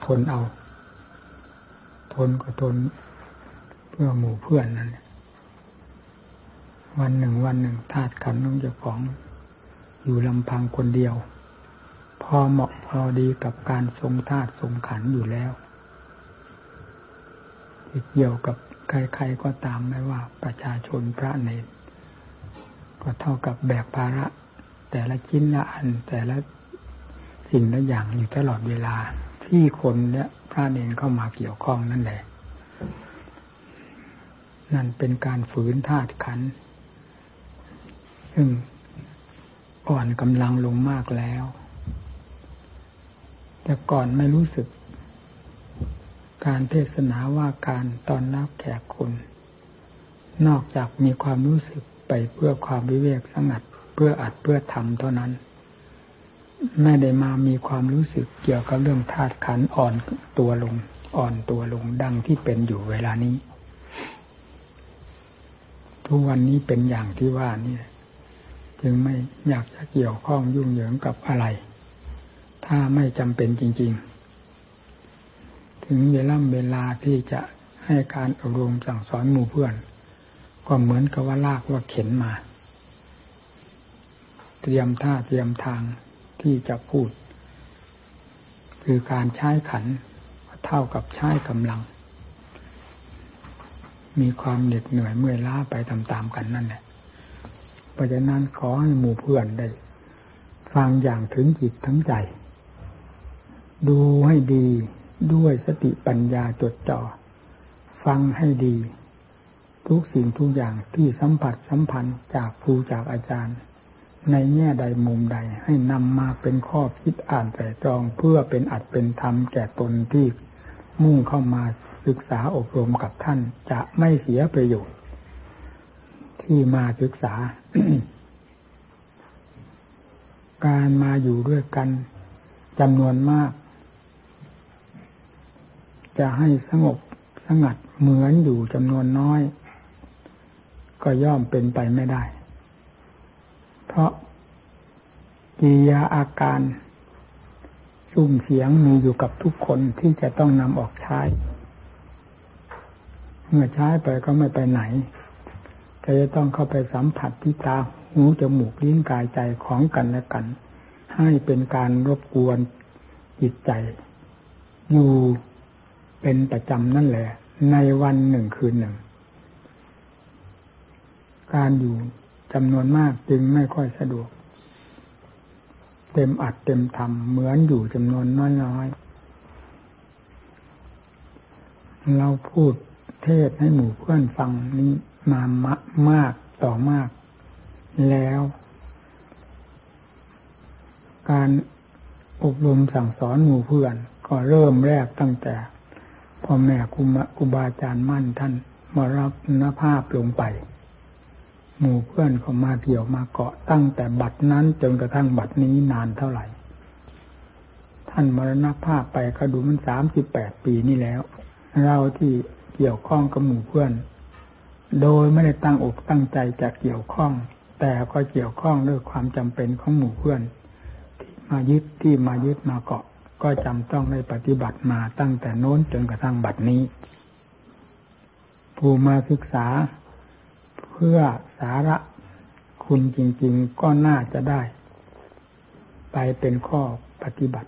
ทนเอาทนก็ทนเพื่อหมู่เพื่อนนั่นวันหนึ่งธาตุขันธ์ของเจ้าของอยู่ลำพังคนเดียวพอเหมาะพอดีกับการทรงธาตุทรงขันธ์อยู่แล้วเกี่ยวกับใครๆก็ตามไม่ว่าประชาชนพระเนรก็เท่ากับแบกภาระแต่ละชิ้นละอันแต่ละสิ่งละอย่างอยู่ตลอดเวลาที่คนและพระเนรเข้ามาเกี่ยวข้องนั่นแหละนั่นเป็นการฝืนธาตุขันธ์ซึ่งอ่อนกำลังลงมากแล้วแต่ก่อนไม่รู้สึกการเทศนาว่าการต้อนรับแขกคนนอกจากมีความรู้สึกไปเพื่อความวิเวกสงัดเพื่ออัดเพื่อทำเท่านั้นไม่ได้มามีความรู้สึกเกี่ยวกับเรื่องธาตุขันธ์อ่อนตัวลงดังที่เป็นอยู่เวลานี้ทุกวันนี้เป็นอย่างที่ว่านี่จึงไม่อยากจะเกี่ยวข้องยุ่งเหยิงกับอะไรถ้าไม่จำเป็นจริงๆถึงเวลาที่จะให้การอบรมสั่งสอนหมู่เพื่อนก็เหมือนกับว่าลากว่าเข็นมาเตรียมท่าเตรียมทางที่จะพูดคือการใช้ขันธ์เท่ากับใช้กำลังมีความเหน็ดเหนื่อยเมื่อยล้าไปตามๆกันนั่นแหละเพราะฉะนั้นขอให้หมู่เพื่อนได้ฟังอย่างถึงจิตทั้งใจดูให้ดีด้วยสติปัญญาจดจ่อฟังให้ดีทุกสิ่งทุกอย่างที่สัมผัสสัมพันธ์จากครูจากอาจารย์ในแง่ใดมุมใดให้นำมาเป็นข้อคิดอ่านไตร่ตรองเพื่อเป็นอัตเป็นธรรมแก่ตนที่มุ่งเข้ามาศึกษาอบรมกับท่านจะไม่เสียประโยชน์ที่มาศึกษา การมาอยู่ด้วยกันจำนวนมากจะให้สงบสงัดเหมือนอยู่จำนวนน้อยก็ย่อมเป็นไปไม่ได้เพราะกิริยาอาการซุ่มเสียงมีอยู่กับทุกคนที่จะต้องนำออกใช้เมื่อใช้ไปก็ไม่ไปไหนแต่จะต้องเข้าไปสัมผัสที่ตาหูจมูกลิ้นกายใจของกันและกันให้เป็นการรบกวนจิตใจอยู่เป็นประจำนั่นแหละในวันหนึ่งคืนหนึ่งการอยู่จำนวนมากจึงไม่ค่อยสะดวกเต็มอัดเต็มทำเหมือนอยู่จำนวนน้อยๆเราพูดเทศให้หมู่เพื่อนฟังนี้มามากต่อมากแล้วการอบรมสั่งสอนหมู่เพื่อนก็เริ่มแรกตั้งแต่พ่อแม่ครูบาอาจารย์มั่นท่านมรณภาพลงไปหมู่เพื่อนเขามาเกี่ยวมาเกาะตั้งแต่บัดนั้นจนกระทั่งบัดนี้นานเท่าไหร่ท่านมรณภาพไปก็ดูมัน38 ปีนี่แล้วเราที่เกี่ยวข้องกับหมู่เพื่อนโดยไม่ได้ตั้งอกตั้งใจจะเกี่ยวข้องแต่ก็เกี่ยวข้องด้วยความจำเป็นของหมู่เพื่อนที่มายึดมาเกาะก็จำต้องได้ปฏิบัติมาตั้งแต่โน้นจนกระทั่งบัดนี้ผู้มาศึกษาเพื่อสาระคุณจริงๆก็น่าจะได้ไปเป็นข้อปฏิบัติ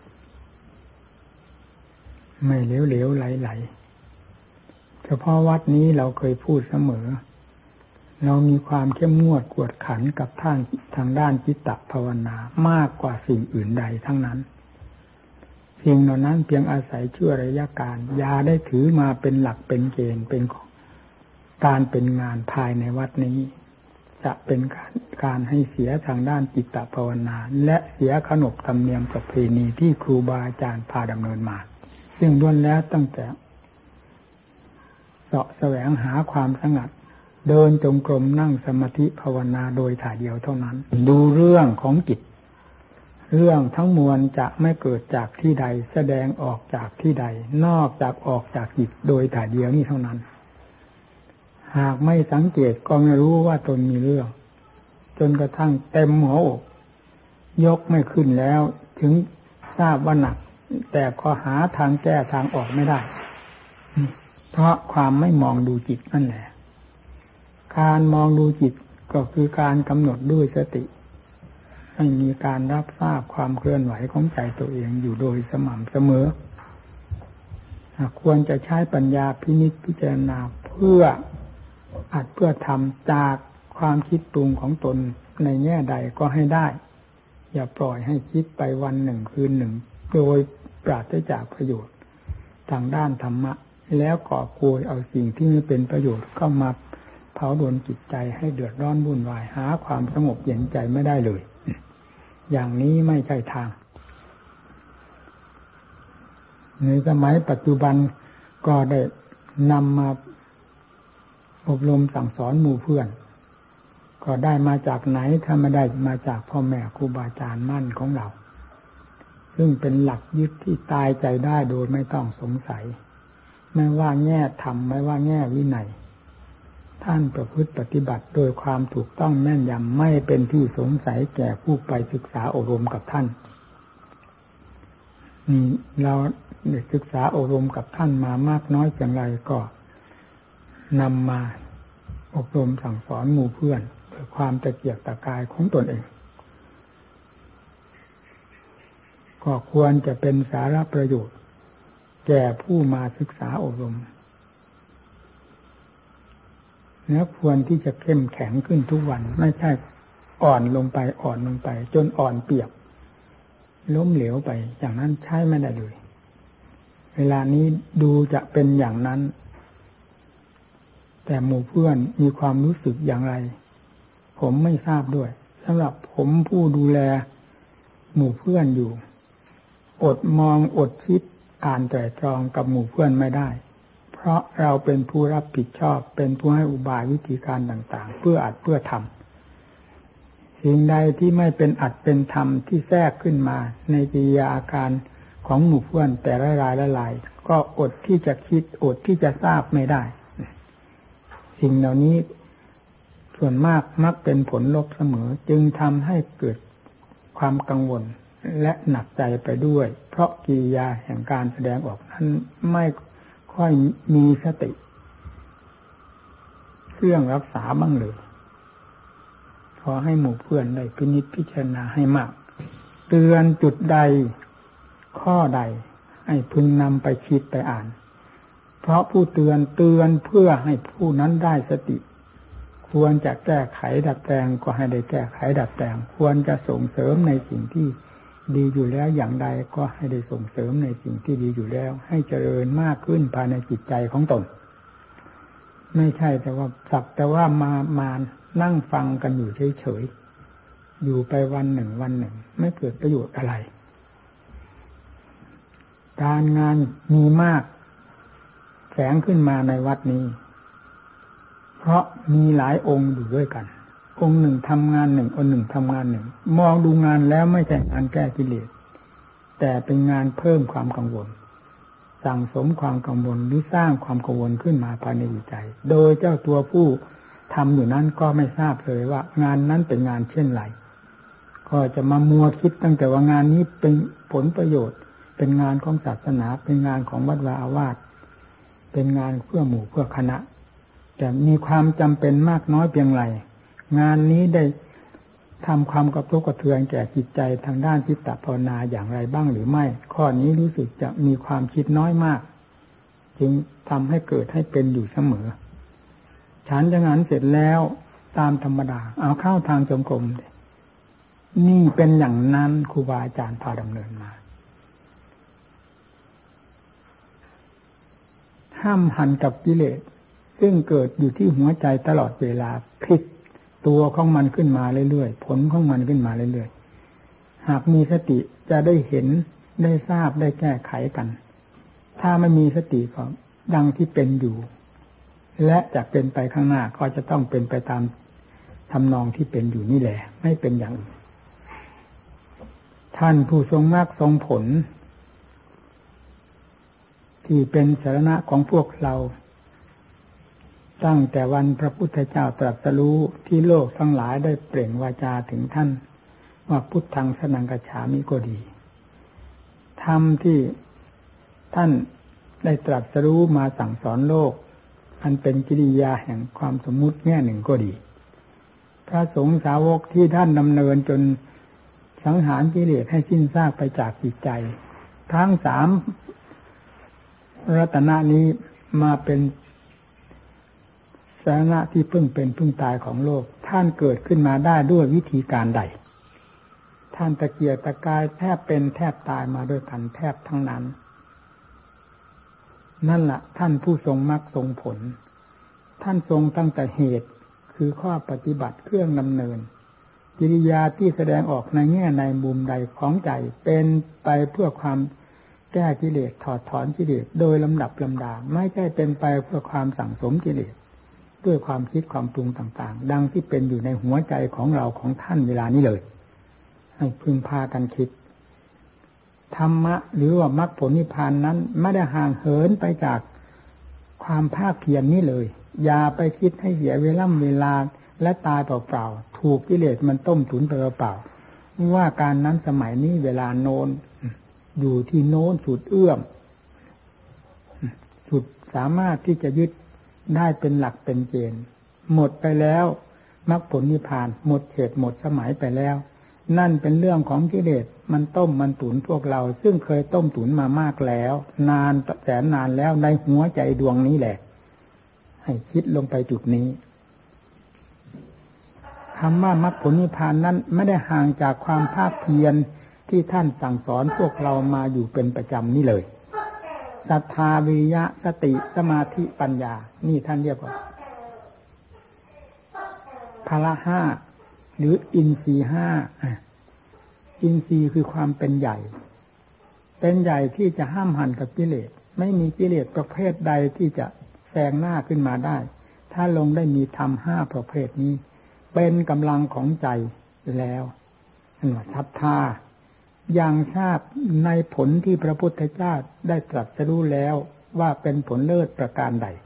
ไม่เหลวๆไหลๆเฉพาะวัดนี้เราเคยพูดเสมอเรามีความเข้มงวดกวดขันกับทางด้านจิตตภาวนามากกว่าสิ่งอื่นใดทั้งนั้นสิ่งเหล่านั้นเพียงอาศัยชั่วระยะการอย่าได้ถือมาเป็นหลักเป็นเกณฑ์เป็นการเป็นงานภายในวัดนี้จะเป็นการให้เสียทางด้านจิตตภาวนาและเสียขนบธรรมเนียมประเพณีที่ครูบาอาจารย์พาดำเนินมาซึ่งล้วนแล้วตั้งแต่เสาะแสวงหาความสงัดเดินจงกรมนั่งสมาธิภาวนาโดยถ่ายเดียวเท่านั้นดูเรื่องของจิตเรื่องทั้งมวลจะไม่เกิดจากที่ใดแสดงออกจากที่ใดนอกจากออกจากจิตโดยถ่ายเดียวนี้เท่านั้นหากไม่สังเกตก็ไม่รู้ว่าตนมีเรื่องจนกระทั่งเต็มหัวอกยกไม่ขึ้นแล้วถึงทราบว่าหนักแต่ก็หาทางแก้ทางออกไม่ได้เพราะความไม่มองดูจิตนั่นแหละการมองดูจิตก็คือการกำหนดด้วยสติให้มีการรับทราบความเคลื่อนไหวของใจตัวเองอยู่โดยสม่ำเสมอควรจะใช้ปัญญาพินิจพิจารณาเพื่อทำจากความคิดปรุงของตนในแง่ใดก็ให้ได้อย่าปล่อยให้คิดไปวันหนึ่งคืนหนึ่งโดยปราศจากประโยชน์ทางด้านธรรมะแล้วก่อกวนเอาสิ่งที่ไม่เป็นประโยชน์เข้ามาเผาโดนจิตใจให้เดือดร้อนวุ่นวายหาความสงบเย็นใจไม่ได้เลยอย่างนี้ไม่ใช่ทางในสมัยปัจจุบันก็ได้นำมาอบรมสั่งสอนหมู่เพื่อนก็ได้มาจากไหนถ้าไม่ได้มาจากพ่อแม่ครูบาอาจารย์มั่นของเราซึ่งเป็นหลักยึดที่ตายใจได้โดยไม่ต้องสงสัยไม่ว่าแง่ธรรมไม่ว่าแง่วินัยท่านประพฤติปฏิบัติโดยความถูกต้องแม่นยำไม่เป็นที่สงสัยแก่ผู้ไปศึกษาอบรมกับท่านเราได้ศึกษาอบรมกับท่านมามากน้อยอย่างไรก็นำมาอบรมสั่งสอนหมู่เพื่อนโดยความตะเกียกตะกายของตนเองก็ควรจะเป็นสาระประโยชน์แก่ผู้มาศึกษาอบรมแล้วควรที่จะเข้มแข็งขึ้นทุกวันไม่ใช่อ่อนลงไปจนอ่อนเปียกล้มเหลวไปอย่างนั้นใช้ไม่ได้เลยเวลานี้ดูจะเป็นอย่างนั้นแต่หมู่เพื่อนมีความรู้สึกอย่างไรผมไม่ทราบด้วยสำหรับผมผู้ดูแลหมู่เพื่อนอยู่อดมองอดคิดอ่านไตร่ตรองกับหมู่เพื่อนไม่ได้เพราะเราเป็นผู้รับผิดชอบเป็นผู้ให้อุบายวิธีการต่างๆเพื่ออัดเพื่อทำสิ่งใดที่ไม่เป็นอัดเป็นธรรมที่แทรกขึ้นมาในกิริยาอาการของหมู่เพื่อนแต่ละรายละลายก็อดที่จะคิดอดที่จะทราบไม่ได้สิ่งเหล่านี้ส่วนมากมักเป็นผลลบเสมอจึงทำให้เกิดความกังวลและหนักใจไปด้วยเพราะกิริยาแห่งการแสดงออกนั้นไม่ค่อยมีสติเครื่องรักษาบ้างเลยขอให้หมู่เพื่อนได้พินิจพิจารณาให้มากเตือนจุดใดข้อใดให้พึงนำไปคิดไปอ่านเพราะผู้เตือนเพื่อให้ผู้นั้นได้สติควรจะแก้ไขดัดแปลงก็ให้ได้แก้ไขดัดแปลงควรจะส่งเสริมในสิ่งที่ดีอยู่แล้วอย่างใดก็ให้ได้ส่งเสริมในสิ่งที่ดีอยู่แล้วให้เจริญมากขึ้นภายในจิตใจของตนไม่ใช่แต่ว่าสักแต่ว่ามานั่งฟังกันอยู่เฉยๆอยู่ไปวันหนึ่งไม่เกิดประโยชน์อะไรการงานมีมากแฝงขึ้นมาในวัดนี้เพราะมีหลายองค์อยู่ด้วยกันองค์หนึ่งทำงานหนึ่งองค์หนึ่งทำงานหนึ่งมองดูงานแล้วไม่ใช่งานแก้กิเลสแต่เป็นงานเพิ่มความกังวลสั่งสมความกังวลหรือสร้างความกังวลขึ้นมาภายในจิตใจโดยเจ้าตัวผู้ทำอยู่นั้นก็ไม่ทราบเลยว่างานนั้นเป็นงานเช่นไรก็จะมามัวคิดตั้งแต่ว่างานนี้เป็นผลประโยชน์เป็นงานของศาสนาเป็นงานของวัดวาอาวาสเป็นงานเพื่อหมู่เพื่อคณะแต่มีความจำเป็นมากน้อยเพียงไรงานนี้ได้ทำความกระทบกระเทือนแก่จิตใจทางด้านจิตตภาวนาอย่างไรบ้างหรือไม่ข้อนี้รู้สึกจะมีความคิดน้อยมากจึงทำให้เกิดให้เป็นอยู่เสมอฉันจะงานเสร็จแล้วตามธรรมดาเอาเข้าทางจงกรมนี่เป็นอย่างนั้นครูบาอาจารย์พาดำเนินมาห้ามหันกับกิเลสซึ่งเกิดอยู่ที่หัวใจตลอดเวลาพลิกตัวของมันขึ้นมาเรื่อยๆผลของมันขึ้นมาเรื่อยๆหากมีสติจะได้เห็นได้ทราบได้แก้ไขกันถ้าไม่มีสติก็ดังที่เป็นอยู่และจะเป็นไปข้างหน้าก็จะต้องเป็นไปตามทำนองที่เป็นอยู่นี่แหละไม่เป็นอย่างอื่นท่านผู้ทรงมรรคทรงผลที่เป็นสรณะของพวกเราตั้งแต่วันพระพุทธเจ้าตรัสรู้ที่โลกทั้งหลายได้เปล่งวาจาถึงท่านว่าพุทธังสรณังคัจฉามิก็ดีทธรรมที่ท่านได้ตรัสรู้มาสั่งสอนโลกอันเป็นกิริยาแห่งความสมมุติแง่หนึ่งก็ดีพระสงฆ์สาวกที่ท่านดำเนินจนสังหารกิเลสให้สิ้นซากไปจากจิตใจทั้งสามรัตนะนี้มาเป็นสาระที่พึ่งเป็นพึ่งตายของโลกท่านเกิดขึ้นมาได้ด้วยวิธีการใดท่านตะเกียกตะกายแทบเป็นแทบตายมาด้วยกันแทบทั้งนั้นนั่นแหละท่านผู้ทรงมรรคทรงผลท่านทรงตั้งแต่เหตุคือข้อปฏิบัติเครื่องดำเนินกิริยาที่แสดงออกในแง่ในมุมใดของใจเป็นไปเพื่อความแก้กิเลสถอดถอนกิเลสโดยลำดับลำดาไม่ใช่เป็นไปเพื่อความสั่งสมกิเลสด้วยความคิดความปรุงต่างๆดังที่เป็นอยู่ในหัวใจของเราของท่านเวลานี้เลยให้พึงพากันคิดธรรมะหรือว่ามรรคผลนิพพานนั้นไม่ได้ห่างเหินไปจากความภาคเพียรนี้เลยอย่าไปคิดให้เสียเวลาและตายเปล่าๆถูกกิเลสมันต้มตุ๋นไปเปล่าๆว่าการนั้นสมัยนี้เวลาโน้นอยู่ที่โน้นสุดเอื้อมสุดสามารถที่จะยึดได้เป็นหลักเป็นเกณฑ์หมดไปแล้วมรรคผลนิพพานหมดเหตุหมดสมัยไปแล้วนั่นเป็นเรื่องของกิเลสมันต้มมันตุ๋นพวกเราซึ่งเคยต้มตุ๋นมามากแล้วนานแสนนานแล้วในหัวใจดวงนี้แหละให้คิดลงไปจุดนี้คำว่ามรรคผลนิพพานนั้นไม่ได้ห่างจากความภาคเพียรที่ท่านสั่งสอนพวกเรามาอยู่เป็นประจำนี่เลยศรัทธาวิริยะสติสมาธิปัญญานี่ท่านเรียกว่าพละห้าหรืออินทรีย์ห้าอินทรีย์คือความเป็นใหญ่เป็นใหญ่ที่จะห้ามหันกับกิเลสไม่มีกิเลสประเภทใดที่จะแซงหน้าขึ้นมาได้ถ้าลงได้มีธรรมห้าประเภทนี้เป็นกำลังของใจแล้วนั่นว่าศรัทธาอย่างทราบในผลที่พระพุทธเจ้าได้ตรัสรู้แล้วว่าเป็นผลเลิศประการใด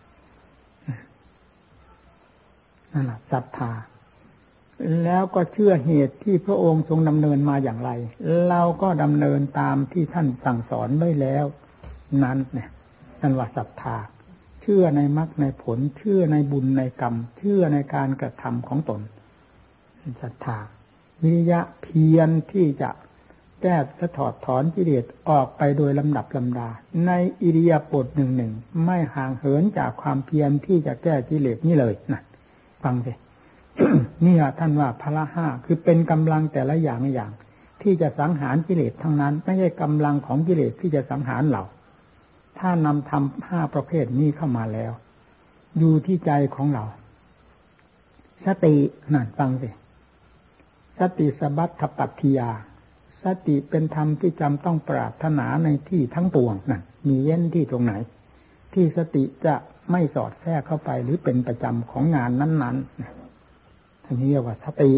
นั่นแหละศรัทธาแล้วก็เชื่อเหตุที่พระองค์ทรงดำเนินมาอย่างไรเราก็ดำเนินตามที่ท่านสั่งสอนไว้แล้วนั้นเนี่ยนั่นว่าศรัทธาเชื่อในมรรคในผลเชื่อในบุญในกรรมเชื่อในการกระทำของตนศรัทธาวิริยะเพียรที่จะแก้และถอดถอนกิเลสออกไปโดยลำดับลำดาในอิริยาบถหนึ่งไม่ห่างเหินจากความเพียรที่จะแก้กิเลสนี่เลยนะฟังสิ นี่ท่านว่าพละห้าคือเป็นกำลังแต่ละอย่างอย่างที่จะสังหารกิเลสทั้งนั้นไม่ใช่กำลังของกิเลสที่จะสังหารเราถ้านำธรรมห้าประเภทนี้เข้ามาแล้วอยู่ที่ใจของเราสตินั่นฟังสิสติสบัตถปัตถิยาสติเป็นธรรมที่จำต้องปรารถนาในที่ทั้งปวงนั่นมีเว้นที่ตรงไหนที่สติจะไม่สอดแทรกเข้าไปหรือเป็นประจำของงานนั้นๆท่านเรียกว่าสติ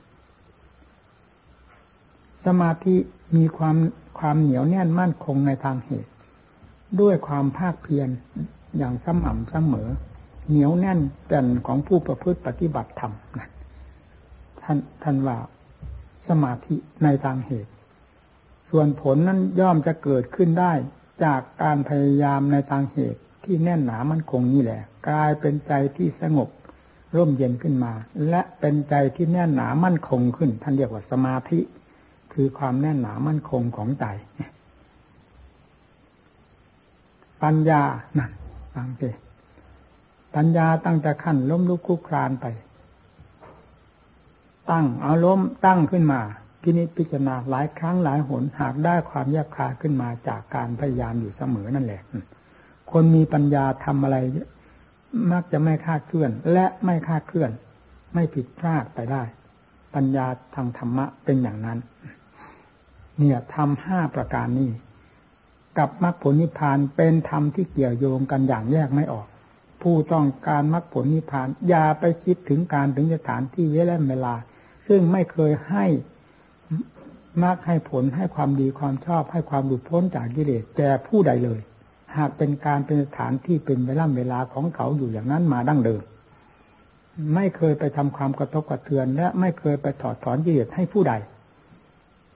สมาธิมีความเหนียวแน่นมั่นคงในทางเหตุด้วยความภาคเพียรอย่างสม่ำเสมอเหนียวแน่นเป็นของผู้ประพฤติปฏิบัติธรรมนะท่านว่าสมาธิในทางเหตุส่วนผลนั้นย่อมจะเกิดขึ้นได้จากการพยายามในทางเหตุที่แน่นหนามั่นคงนี่แหละกลายเป็นใจที่สงบร่มเย็นขึ้นมาและเป็นใจที่แน่นหนามั่นคงขึ้นท่านเรียกว่าสมาธิคือความแน่นหนามั่นคงของใจปัญญานั่นฟังสิปัญญาตั้งแต่ขั้นล้มลุกคลุกคลานไปตั้งเอาล้มตั้งขึ้นมาพินิจพิจารณาหลายครั้งหลายหนหากได้ความแยบคายขึ้นมาจากการพยายามอยู่เสมอนั่นแหละคนมีปัญญาทำอะไรมักจะไม่คลาดเคลื่อนและไม่คลาดเคลื่อนไม่ผิดพลาดไปได้ปัญญาทางธรรมะเป็นอย่างนั้นเนี่ยธรรมห้าประการนี้กับมรรคผลนิพพานเป็นธรรมที่เกี่ยวโยงกันอย่างแยกไม่ออกผู้ต้องการมรรคผลนิพพานอย่าไปคิดถึงการถึงสถานที่เวลาซึ่งไม่เคยให้มรรคให้ผลให้ความดีความชอบให้ความหลุดพ้นจากกิเลสแก่ผู้ใดเลยหากเป็นการเป็นสถานที่เป็นเวลาของเขาอยู่อย่างนั้นมาดั้งเดิมไม่เคยไปทำความกระทบกระเทือนและไม่เคยไปถอดถอนกิเลสให้ผู้ใด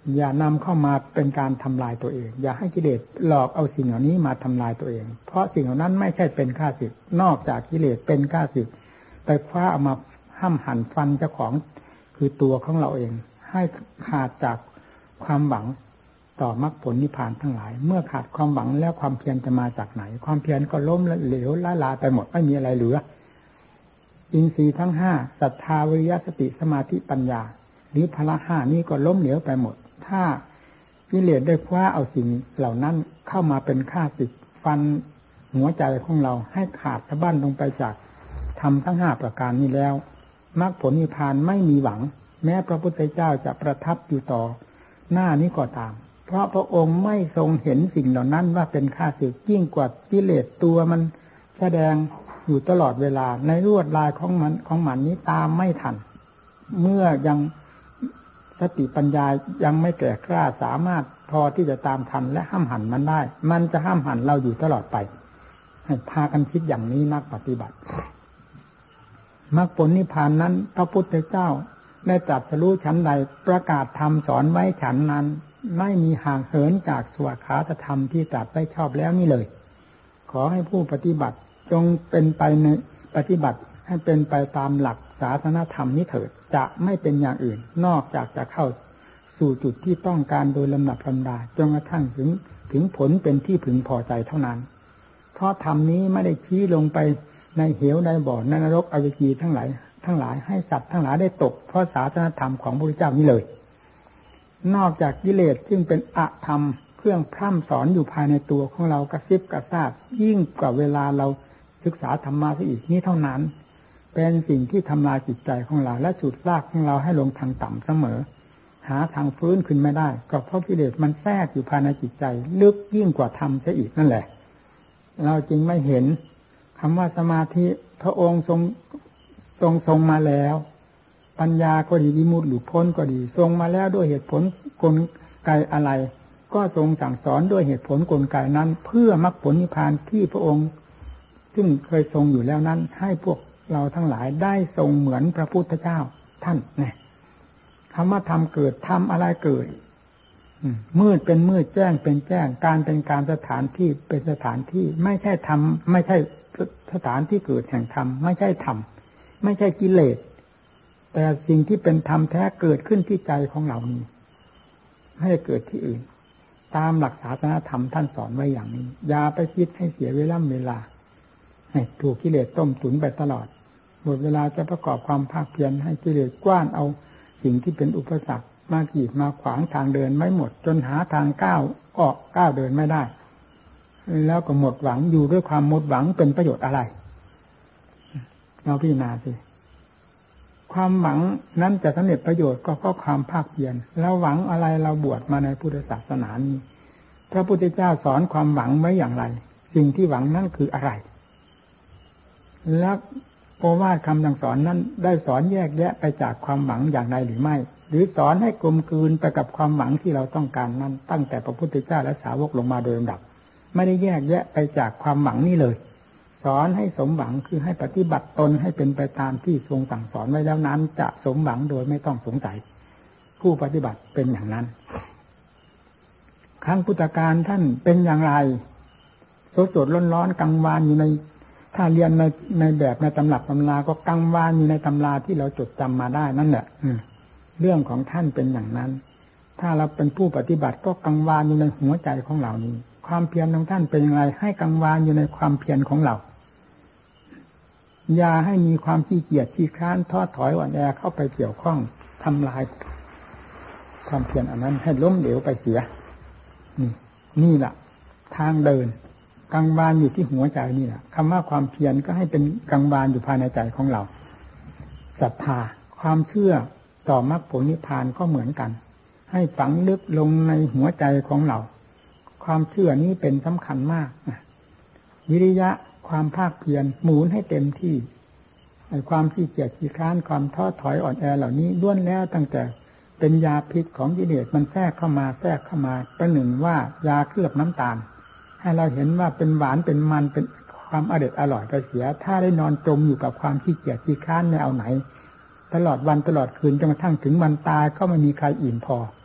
อย่านำเข้ามาเป็นการทำลายตัวเองอย่าให้กิเลสหลอกเอาสิ่งเหล่านี้มาทำลายตัวเองเพราะสิ่งเหล่านั้นไม่ใช่เป็นข้าศึกนอกจากกิเลสเป็นข้าศึกไปคว้าเอามาห้ำหั่นฟันเจ้าของคือตัวของเราเองให้ขาดจากความหวังต่อมรรคผลนิพพานทั้งหลายเมื่อขาดความหวังแล้วความเพียรจะมาจากไหนความเพียรก็ล้มเหลวละลายไปหมดไม่มีอะไรเหลืออินทรีย์ทั้งห้าศรัทธาวิริยะสติสมาธิปัญญาหรือพละห้านี้ก็ล้มเหลวไปหมดถ้ากิเลสได้คว้าเอาสิ่งเหล่านั้นเข้ามาเป็นข้าศึกฟันหัวใจของเราให้ขาดสะบั้นลงไปจากธรรมทั้งห้าประการนี้แล้วมรรคผลนิพพานไม่มีหวังแม้พระพุทธเจ้าจะประทับอยู่ต่อหน้านี้ก็ตามเพราะพระองค์ไม่ทรงเห็นสิ่งเหล่านั้นว่าเป็นข้าศึกยิ่งกว่ากิเลสตัวมันแสดงอยู่ตลอดเวลาในลวดลายของมันนี้ตามไม่ทันเมื่อยังสติปัญญายังไม่แก่กล้าสามารถพอที่จะตามทันและห้ามหันมันได้มันจะห้ามหันเราอยู่ตลอดไปให้พากันคิดอย่างนี้นักปฏิบัติมรรคผลนิพพานนั้นพระพุทธเจ้าได้ตรัสรู้ชั้นใดประกาศธรรมสอนไว้ฉันนั้นไม่มีห่างเหินจากสวขาตธรรมที่ตรัสไว้ชอบแล้วนี่เลยขอให้ผู้ปฏิบัติจงเป็นไปในปฏิบัติให้เป็นไปตามหลักศาสนธรรมนี้เถิดจะไม่เป็นอย่างอื่นนอกจากจะเข้าสู่จุดที่ต้องการโดยลำดับลำดาจนกระทั่งถึงผลเป็นที่พึงพอใจเท่านั้นเพราะธรรมนี้ไม่ได้ชี้ลงไปในเหวในบ่อในนรกอเวจีทั้งหลายให้สัตว์ทั้งหลายได้ตกเพราะศาสนธรรมของพระพุทธเจ้านี้เลยนอกจากกิเลสซึ่งเป็นอธรรมเครื่องพร่ำสอนอยู่ภายในตัวของเรากระซิบกระซาบยิ่งกว่าเวลาเราศึกษาธรรมะซะอีกนี้เท่านั้นเป็นสิ่งที่ทำลายจิตใจของเราและฉุดลากของเราให้ลงทางต่ำเสมอหาทางฟื้นขึ้นไม่ได้ก็เพราะกิเลสมันแทรกอยู่ภายในจิตใจลึกยิ่งกว่าธรรมซะอีกนั่นแหละเราจึงไม่เห็นคำว่าสมาธิพระองค์ทรงมาแล้วปัญญาก็ดีวิมุตติหลุดพ้นก็ดีทรงมาแล้วด้วยเหตุผลกลไกอะไรก็ทรงสั่งสอนด้วยเหตุผลกลไกนั้นเพื่อมรรคผลนิพพานที่พระองค์ซึ่งเคยทรงอยู่แล้วนั้นให้พวกเราทั้งหลายได้ทรงเหมือนพระพุทธเจ้าท่านเนี่ยคำว่าธรรมเกิดธรรมอะไรเกิดมืดเป็นมืดแจ้งเป็นแจ้งการเป็นการสถานที่เป็นสถานที่ไม่ใช่ธรรมไม่ใช่สถานที่เกิดแห่งธรรมไม่ใช่ธรรมไม่ใช่กิเลสแต่สิ่งที่เป็นธรรมแท้เกิดขึ้นที่ใจของเรานี้ไม่ได้เกิดที่อื่นตามหลักศาสนธรรมท่านสอนไว้อย่างนี้อย่าไปคิดให้เสียเวลาให้ถูกกิเลสต้มตุ๋นไปตลอดหมดเวลาจะประกอบความภาคเพียรให้กิเลสกว้านเอาสิ่งที่เป็นอุปสรรคมากีดมาขวางทางเดินไม่หมดจนหาทางก้าวเดินไม่ได้แล้วก็หมดหวังอยู่ด้วยความหมดหวังเป็นประโยชน์อะไรเราพิจารณาสิความหวังนั้นจะสำเร็จประโยชน์ก็เพราะความภาคเพียรเราหวังอะไรเราบวชมาในพุทธศาสนานี้พระพุทธเจ้าสอนความหวังไว้อย่างไรสิ่งที่หวังนั้นคืออะไรและโอวาทคำสั่งสอนนั้นได้สอนแยกแยะไปจากความหวังอย่างไรหรือไม่หรือสอนให้กลมกลืนไปกับความหวังที่เราต้องการนั้นตั้งแต่พระพุทธเจ้าและสาวกลงมาโดยลำดับไม่ได้แยกแยะไปจากความหวังนี้เลยสอนให้สมหวังคือให้ปฏิบัติตนให้เป็นไปตามที่ทรงสั่งสอนไว้แล้วนั้นจะสมหวังโดยไม่ต้องสงสัยผู้ปฏิบัติเป็นอย่างนั้นครั้งพุทธกาลท่านเป็นอย่างไรสดๆร้อนๆกังวานอยู่ในถ้าเรียนในแบบในตำรับตำราก็กังวานอยู่ในตำราที่เราจดจำมาได้นั่นแหละเรื่องของท่านเป็นอย่างนั้นถ้าเราเป็นผู้ปฏิบัติก็กังวานอยู่ในหัวใจของเรานี้ความเพียรของท่านเป็นอย่างไรให้กังวานอยู่ในความเพียรของเราอย่าให้มีความขี้เกียจขี้คร้านท้อถอยอ่อนแอเข้าไปเกี่ยวข้องทำลายความเพียรอันนั้นให้ล้มเหลวไปเสียนี่แหละทางเดินกังวานอยู่ที่หัวใจนี่แหละคำว่าความเพียรก็ให้เป็นกังวานอยู่ภายในใจของเราศรัทธาความเชื่อต่อมรรคผลนิพพานก็เหมือนกันให้ฝังลึกลงในหัวใจของเราความเชื่อนี้เป็นสำคัญมากวิริยะความภาคเพียรหมุนให้เต็มที่ความขี้เกียจขี้คร้านความท้อถอยอ่อนแอเหล่านี้ล้วนแล้วตั้งแต่เป็นยาพิษของกิเลสมันแทรกเข้ามาประหนึ่งว่ายาเคลือบน้ำตาลให้เราเห็นว่าเป็นหวานเป็นมันเป็นความอร่อยไปเสียถ้าได้นอนจมอยู่กับความขี้เกียจขี้คร้านไม่เอาไหนตลอดวันตลอดคืนจนกระทั่งถึงวันตายก็ไม่มีใครอิ่มพอ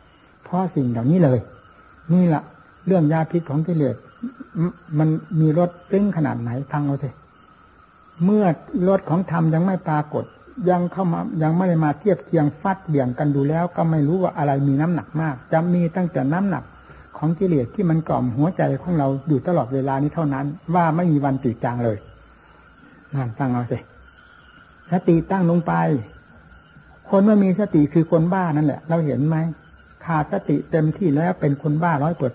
ราะสิ่งเหล่านี้เลยนี่แหละเรื่องยาพิษของกิเลสมันมีรสซึ้งขนาดไหนฟังเอาสิเมื่อรสของธรรมยังไม่ปรากฏยังเข้ามายังไม่ได้มาเทียบเคียงฟัดเบี่ยงกันดูแล้วก็ไม่รู้ว่าอะไรมีน้ำหนักมากจะมีตั้งแต่น้ำหนักของกิเลสที่มันกล่อมหัวใจของเราอยู่ตลอดเวลานี้เท่านั้นว่าไม่มีวันจืดจางเลยนั่นฟังเอาสิสติตั้งลงไปคนไม่มีสติคือคนบ้านั่นแหละเราเห็นไหมขาดสติเต็มที่แล้วเป็นคนบ้า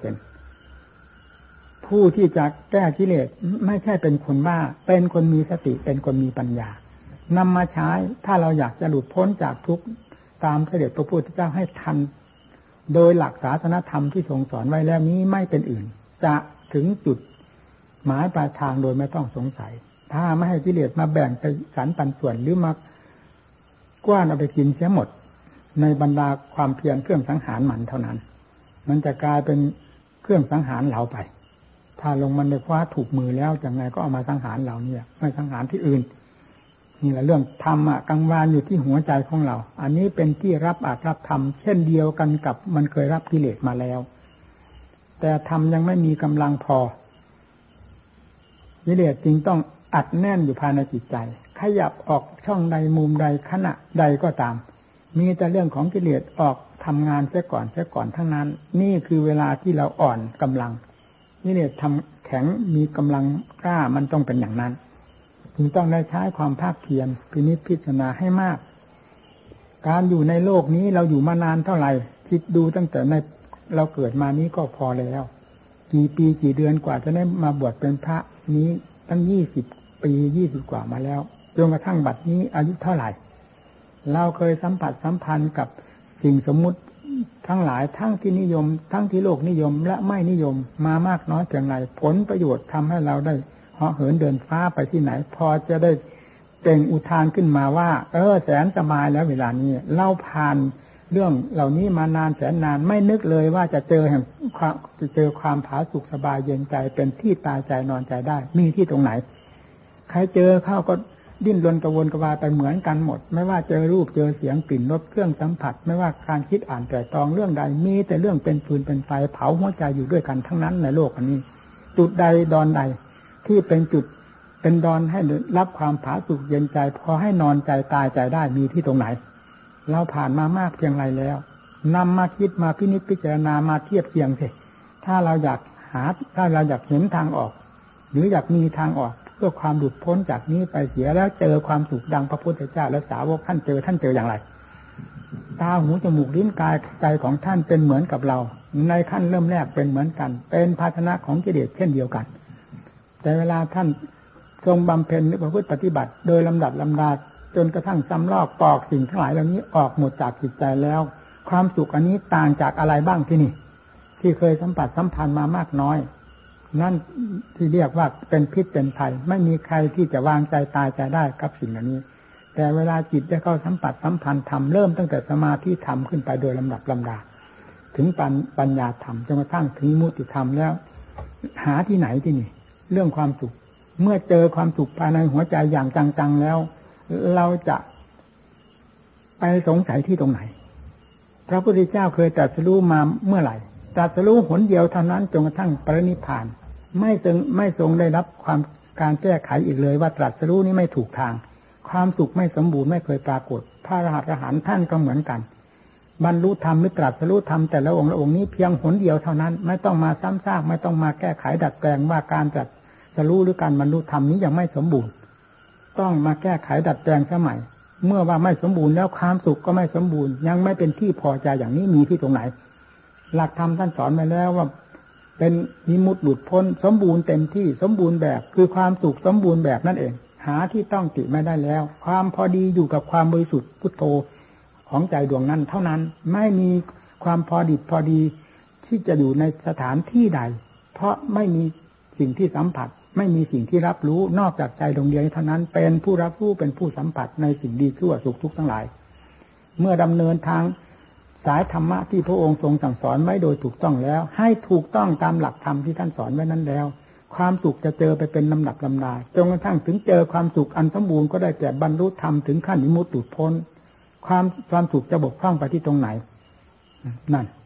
100%ผู้ที่จะแก้กิเลสไม่ใช่เป็นคนบ้าเป็นคนมีสติเป็นคนมีปัญญานำมาใช้ถ้าเราอยากจะหลุดพ้นจากทุกข์ตามเสด็จพระพุทธเจ้าให้ทันโดยหลักศาสนธรรมที่ทรงสอนไว้แล้วนี้ไม่เป็นอื่นจะถึงจุดหมายปลายทางโดยไม่ต้องสงสัยถ้าไม่ให้กิเลสมาแบ่งไปสรรปันส่วนหรือมากว้านเอาไปกินเสียหมดในบรรดาความเพียรเครื่องสังหารมันเท่านั้นมันจะกลายเป็นเครื่องสังหารเราไปถ้าลงมันในคว้าถูกมือแล้วจังไงก็เอามาสังหารเราเนี่ยไม่สังหารที่อื่นนี่แหละเรื่องธรรมกังวานอยู่ที่หัวใจของเราอันนี้เป็นที่รับอาจรับธรรมเช่นเดียวกันกับมันเคยรับกิเลสมาแล้วแต่ธรรมยังไม่มีกำลังพอกิเลสจึงต้องอัดแน่นอยู่ภายในจิตใจขยับออกช่องใดมุมใดขณะใดก็ตามมีแต่เรื่องของกิเลสออกทำงานเสียก่อนทั้งนั้นนี่คือเวลาที่เราอ่อนกำลังกิเลสทำแข็งมีกำลังกล้ามันต้องเป็นอย่างนั้นจึงต้องได้ใช้ความภาคเพียรพินิจพิจารณาให้มากการอยู่ในโลกนี้เราอยู่มานานเท่าไหร่คิดดูตั้งแต่ในเราเกิดมานี้ก็พอแล้วกี่ปีกี่เดือนกว่าจะได้มาบวชเป็นพระนี้ตั้ง20 ปี20 กว่ามาแล้วจนกระทั่งบัดนี้อายุเท่าไหร่เราเคยสัมผัสสัมพันธ์กับสิ่งสมมุติทั้งหลายทั้งที่นิยมทั้งที่โลกนิยมและไม่นิยมมามากน้อยเพียงไรผลประโยชน์ทำให้เราได้เหาะเหินเดินฟ้าไปที่ไหนพอจะได้เปล่งอุทานขึ้นมาว่าแสนสบายแล้วเวลานี้เราผ่านเรื่องเหล่านี้มานานแสนนานไม่นึกเลยว่าจะเจอความผาสุกสบายเย็นใจเป็นที่ตายใจนอนใจได้มีที่ตรงไหนใครเจอเข้าก็ดิ้นรนกระวนกระวายไปเหมือนกันหมดไม่ว่าเจอรูปเจอเสียงกลิ่นรสเครื่องสัมผัสไม่ว่าการคิดอ่านไตร่ตรองเรื่องใดมีแต่เรื่องเป็นฟืนเป็นไฟเผาหัวใจอยู่ด้วยกันทั้งนั้นในโลกอันนี้จุดใดดอนใดที่เป็นจุดเป็นดอนให้รับความผาสุกเย็นใจพอให้นอนใจตายใจได้มีที่ตรงไหนเราผ่านมามากเพียงไรแล้วนำมาคิดมาพินิจพิจารณามาเทียบเคียงสิถ้าเราอยากเห็นทางออกหรืออยากมีทางออกเพื่อความหลุดพ้นจากนี้ไปเสียแล้วเจอความสุขดังพระพุทธเจ้าและสาวกท่านเจออย่างไรตาหูจมูกลิ้นกายใจของท่านเป็นเหมือนกับเราในขั้นเริ่มแรกเป็นเหมือนกันเป็นภาชนะของกิเลสเช่นเดียวกันแต่เวลาท่านทรงบำเพ็ญประพฤติปฏิบัติโดยลำดับลำดาจนกระทั่งซ้ำลอกปอกสิ่งทั้งหลายเหล่านี้ออกหมดจากจิตใจแล้วความสุขอันนี้ต่างจากอะไรบ้างที่นี่ที่เคยสัมผัสสัมพันธ์มามากน้อยนั่นที่เรียกว่าเป็นพิษเป็นภัยไม่มีใครที่จะวางใจตายใจได้กับสิ่งเหล่านี้แต่เวลาจิตได้เข้าสัมผัสสัมพันธ์ธรรมเริ่มตั้งแต่สมาธิธรรมขึ้นไปโดยลำดับลำดาถึงปัญญาธรรมจนกระทั่งถึงมุติธรรมแล้วหาที่ไหนที่นี่เรื่องความสุขเมื่อเจอความสุขภายในหัวใจอย่างจังๆแล้วเราจะไปสงสัยที่ตรงไหนพระพุทธเจ้าเคยตรัสรู้มาเมื่อไหร่ตรัสรู้หนเดียวเท่านั้นจนกระทั่งปรินิพพานไม่ทรงได้รับความการแก้ไขอีกเลยว่าตรัสรู้นี้ไม่ถูกทางความสุขไม่สมบูรณ์ไม่เคยปรากฏพระอรหันต์ท่านก็เหมือนกันบรรลุธรรมหรือตรัสรู้ธรรมแต่ละองค์นี้เพียงหนเดียวเท่านั้นไม่ต้องมาซ้ำซากไม่ต้องมาแก้ไขดัดแปลงว่าการตรัสรู้หรือการบรรลุธรรมนี้ยังไม่สมบูรณ์ต้องมาแก้ไขดัดแปลงสมัยเมื่อว่าไม่สมบูรณ์แล้วความสุขก็ไม่สมบูรณ์ยังไม่เป็นที่พอใจอย่างนี้มีที่ตรงไหนหลักธรรมท่านสอนมาแล้วว่าเป็นนิมุตติหลุดพ้นสมบูรณ์เต็มที่สมบูรณ์แบบคือความสุขสมบูรณ์แบบนั่นเองหาที่ต้องติไม่ได้แล้วความพอดีอยู่กับความบริสุทธิ์พุทโธของใจดวงนั้นเท่านั้นไม่มีความพอดิบพอดีที่จะอยู่ในสถานที่ใดเพราะไม่มีสิ่งที่สัมผัสไม่มีสิ่งที่รับรู้นอกจากใจดวงเดียวเท่านั้นเป็นผู้รับรู้เป็นผู้สัมผัสในสิ่งดีชั่วสุขทุกข์ทั้งหลายเมื่อดำเนินทางสายธรรมะที่พระองค์ทรงสั่งสอนไว้โดยถูกต้องแล้วให้ถูกต้องตามหลักธรรมที่ท่านสอนไว้นั้นแล้วความสุขจะเจอไปเป็นลำดับลำดาจนกระทั่งถึงเจอความสุขอันสมบูรณ์ก็ได้แก่บรรลุธรรมถึงขั้นวิมุตติหลุดพ้นความสุขจะบกพร่องไปที่ตรงไหนนั่น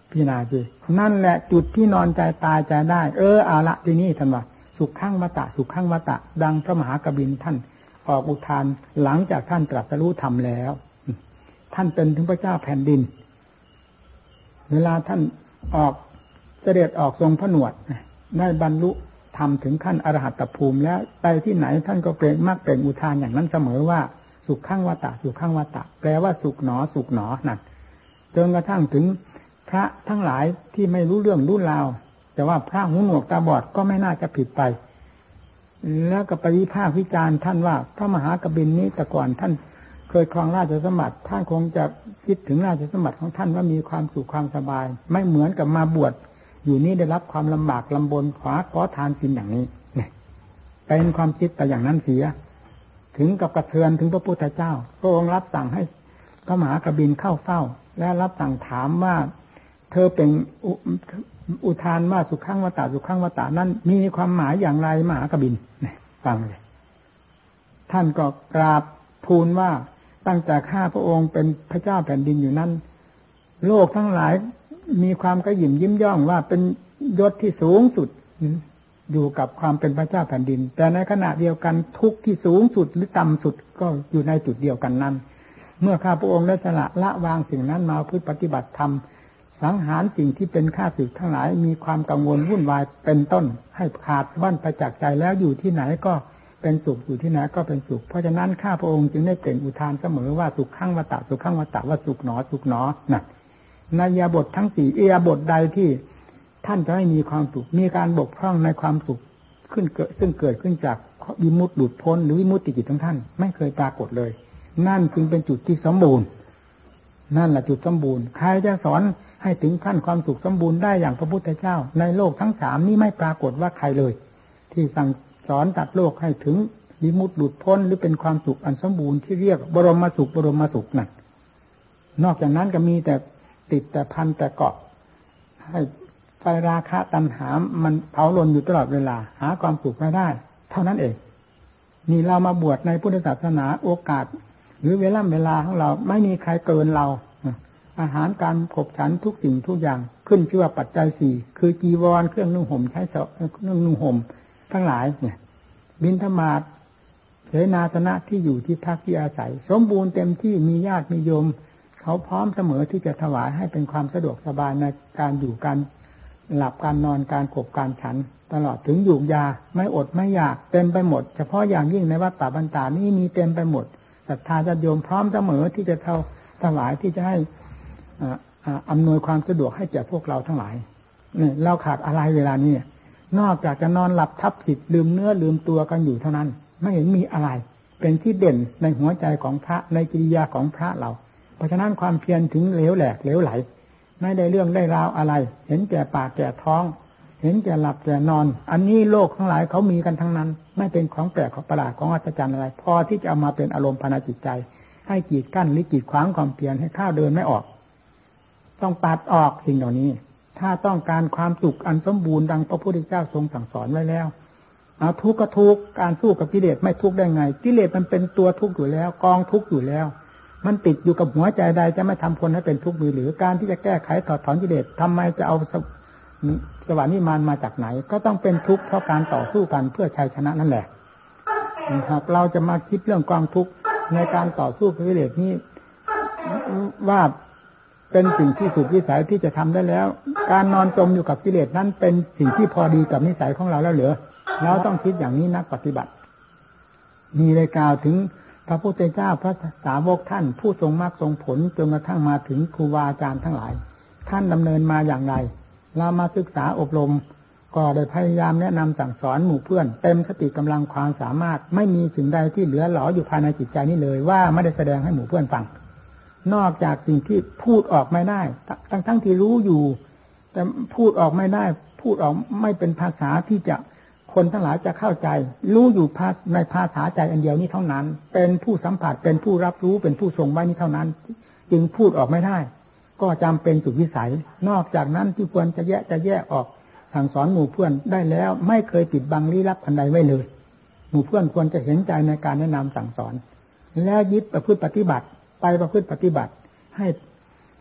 พี่นาจีนั่นแหละจุดที่นอนใจตายใจได้เอาละที่นี่ท่านว่าสุขขังวัตตะสุขขังวัตตะดังพระมหากบิณฑท่านออกอุทานหลังจากท่านตรัสรู้ธรรมแล้วท่านเป็นถึงพระเจ้าแผ่นดินเวลาท่านออกเสด็จออกทรงผนวดได้บรรลุธรรมถึงขั้นอรหัตภูมิแล้วไปที่ไหนท่านก็เป็นมักเป็นอุทานอย่างนั้นเสมอว่าสุขขังวัตตะสุขขังวัตตะแปลว่าสุขหนอสุขหนอนั่นจนกระทั่งถึงพระทั้งหลายที่ไม่รู้เรื่องรู้ราวแต่ว่าพระหูหนวกตาบอดก็ไม่น่าจะผิดไปแล้วก็ไปวิพากษ์วิจารณ์ท่านว่าพระมหากบิณฑนี้แต่ก่อนท่านเคยครองราชสมบัติท่านคงจะคิดถึงราชสมบัติของท่านว่ามีความสุขความสบายไม่เหมือนกับมาบวชอยู่นี่ได้รับความลำบากลำบนขอทานกินอย่างนี้เป็นความคิดแต่อย่างนั้นเสียถึงกับกระเทือนถึงพระพุทธเจ้าพระองค์รับสั่งให้พระมหากบิณฑเข้าเฝ้าและรับสั่งถามว่าเธอเป็นอุทานว่าสุขังวัตตะสุขังวัตตะนั้นมีความหมายอย่างไรมหากบิณฑฟังเลยท่านก็กราบทูลว่าตั้งแต่ข้าพระองค์เป็นพระเจ้าแผ่นดินอยู่นั้นโลกทั้งหลายมีความกระหยิ่มยิ้มย่องว่าเป็นยศที่สูงสุดอยู่กับความเป็นพระเจ้าแผ่นดินแต่ในขณะเดียวกันทุกข์ที่สูงสุดหรือต่ำสุดก็อยู่ในจุดเดียวกันนั้นเมื่อข้าพระองค์ได้สละวางสิ่งนั้นมาพึ่งปฏิบัติธรรมสังหารสิ่งที่เป็นข้าศึกทั้งหลายมีความกังวลวุ่นวายเป็นต้นให้ขาดว่านไปจากใจแล้วอยู่ที่ไหนก็เป็นสุขอยู่ที่ไหนก็เป็นสุขเพราะฉะนั้นข้าพระองค์จึงได้เปล่งอุทานเสมอว่าสุขขังวัตตะสุขขังวัตตะว่าสุขหนอสุขหนอนั่นในอิริยาบถทั้งสี่อิริยาบถใดที่ท่านจะให้มีความสุขมีการบกพร่องในความสุขขึ้นซึ่งเกิดขึ้นจากวิมุตติหลุดพ้นหรือวิมุตติจิตของท่านไม่เคยปรากฏเลยนั่นจึงเป็นจุดที่สมบูรณ์นั่นแหละจุดสมบูรณ์ใครจะสอนให้ถึงขั้นความสุขสมบูรณ์ได้อย่างพระพุทธเจ้าในโลกทั้งสามนี้ไม่ปรากฏว่าใครเลยที่สั่งสอนตัดโลกให้ถึงวิมุตติหลุดพ้นหรือเป็นความสุขอันสมบูรณ์ที่เรียกบรมสุขบรมสุขนั่นนอกจากนั้นก็มีแต่ติดแต่พันแต่เกาะให้ไฟราคะตัณหามันเผาลนอยู่ตลอดเวลาหาความสุขไม่ได้เท่านั้นเองนี่เรามาบวชในพุทธศาสนาโอกาสหรือเวลาของเราไม่มีใครเกินเราอาหารการขบฉันทุกสิ่งทุกอย่างขึ้นชื่อว่าปัจจัยสี่คือจีวรเครื่องนุ่งห่มใช้เครื่องนุ่งห่มทั้งหลายเนี่ยบิณฑบาตเสนาสนะที่อยู่ที่พักที่อาศัยสมบูรณ์เต็มที่มีญาติมีโยมเขาพร้อมเสมอที่จะถวายให้เป็นความสะดวกสบายในการอยู่การหลับการนอนการขบการฉันตลอดถึงอยู่ยาไม่อดไม่อยากเต็มไปหมดเฉพาะอย่างยิ่งในวัดป่าบรรดานี้มีเต็มไปหมดศรัทธาญาติโยมพร้อมเสมอที่จะถวายที่จะให้อำนวยความสะดวกให้แก่พวกเราทั้งหลายนี่เราขาดอะไรเวลานี้นอกจากจะนอนหลับทับสิทธิ์ลืมเนื้อลืมตัวกันอยู่เท่านั้นไม่เห็นมีอะไรเป็นที่เด่นในหัวใจของพระในกิริยาของพระเราเพราะฉะนั้นความเพียรถึงเหลวแหลกเหลวไหลไม่ได้เรื่องได้ราวอะไรเห็นแก่ปากแก่ท้องเห็นแก่หลับแก่นอนอันนี้โลกทั้งหลายเขามีกันทั้งนั้นไม่เป็นของแปลกของประหลาดของอัศจรรย์อะไรพอที่จะเอามาเป็นอารมณ์ภายในจิตใจให้กีดกั้นหรือกีดขวางความเพียรให้ข้าวเดินไม่ออกต้องปัดออกสิ่งเหล่านี้ถ้าต้องการความสุขอันสมบูรณ์ดังพระพุทธเจ้าทรงสั่งสอนไว้แล้วเอาทุกข์ก็ทุกข์การสู้กับกิเลสไม่ทุกข์ได้ไงกิเลสมันเป็นตัวทุกข์อยู่แล้วกองทุกข์อยู่แล้วมันติดอยู่กับหัวใจใดจะไม่ทำคนให้เป็นทุกข์หรือการที่จะแก้ไขถอดถอนกิเลสทำไมจะเอาสวรรค์นิมมานมาจากไหนก็ต้องเป็นทุกข์เพราะการต่อสู้กันเพื่อชัยชนะนั่นแหละหากเราจะมาคิดเรื่องกองทุกข์ในการต่อสู้กับกิเลสนี้ว่าเป็นสิ่งที่สุดวิสัยที่จะทำได้แล้วการนอนจมอยู่กับกิเลสนั้นเป็นสิ่งที่พอดีกับนิสัยของเราแล้วเหรอเราต้องคิดอย่างนี้นักปฏิบัติมีได้กล่าวถึงพระพุทธเจ้าพระสาวกท่านผู้ทรงมรรคทรงผลจนกระทั่งมาถึงครูบาอาจารย์ทั้งหลายท่านดำเนินมาอย่างไรเรามาศึกษาอบรมก็ได้พยายามแนะนำสั่งสอนหมู่เพื่อนเต็มสติกำลังความสามารถไม่มีสิ่งใดที่เหลือหลออยู่ภายในจิตใจนี้เลยว่าไม่ได้แสดงให้หมู่เพื่อนฟังนอกจากสิ่งที่พูดออกไม่ได้ทั้งที่รู้อยู่แต่พูดออกไม่ได้พูดออกไม่เป็นภาษาที่จะคนทั้งหลายจะเข้าใจรู้อยู่ในภาษาใจอันเดียวนี้เท่านั้นเป็นผู้สัมผัสเป็นผู้รับรู้เป็นผู้ทรงไว้นี้เท่านั้นจึงพูดออกไม่ได้ก็จำเป็นสุดวิสัยนอกจากนั้นที่ควรจะแยกออกสั่งสอนหมู่เพื่อนได้แล้วไม่เคยปิดบังลี้ลับอันใดไว้เลยหมู่เพื่อนควรจะเห็นใจในการแนะนำสั่งสอนแล้วยึดประพฤติปฏิบัติไปประพฤติปฏิบัติให้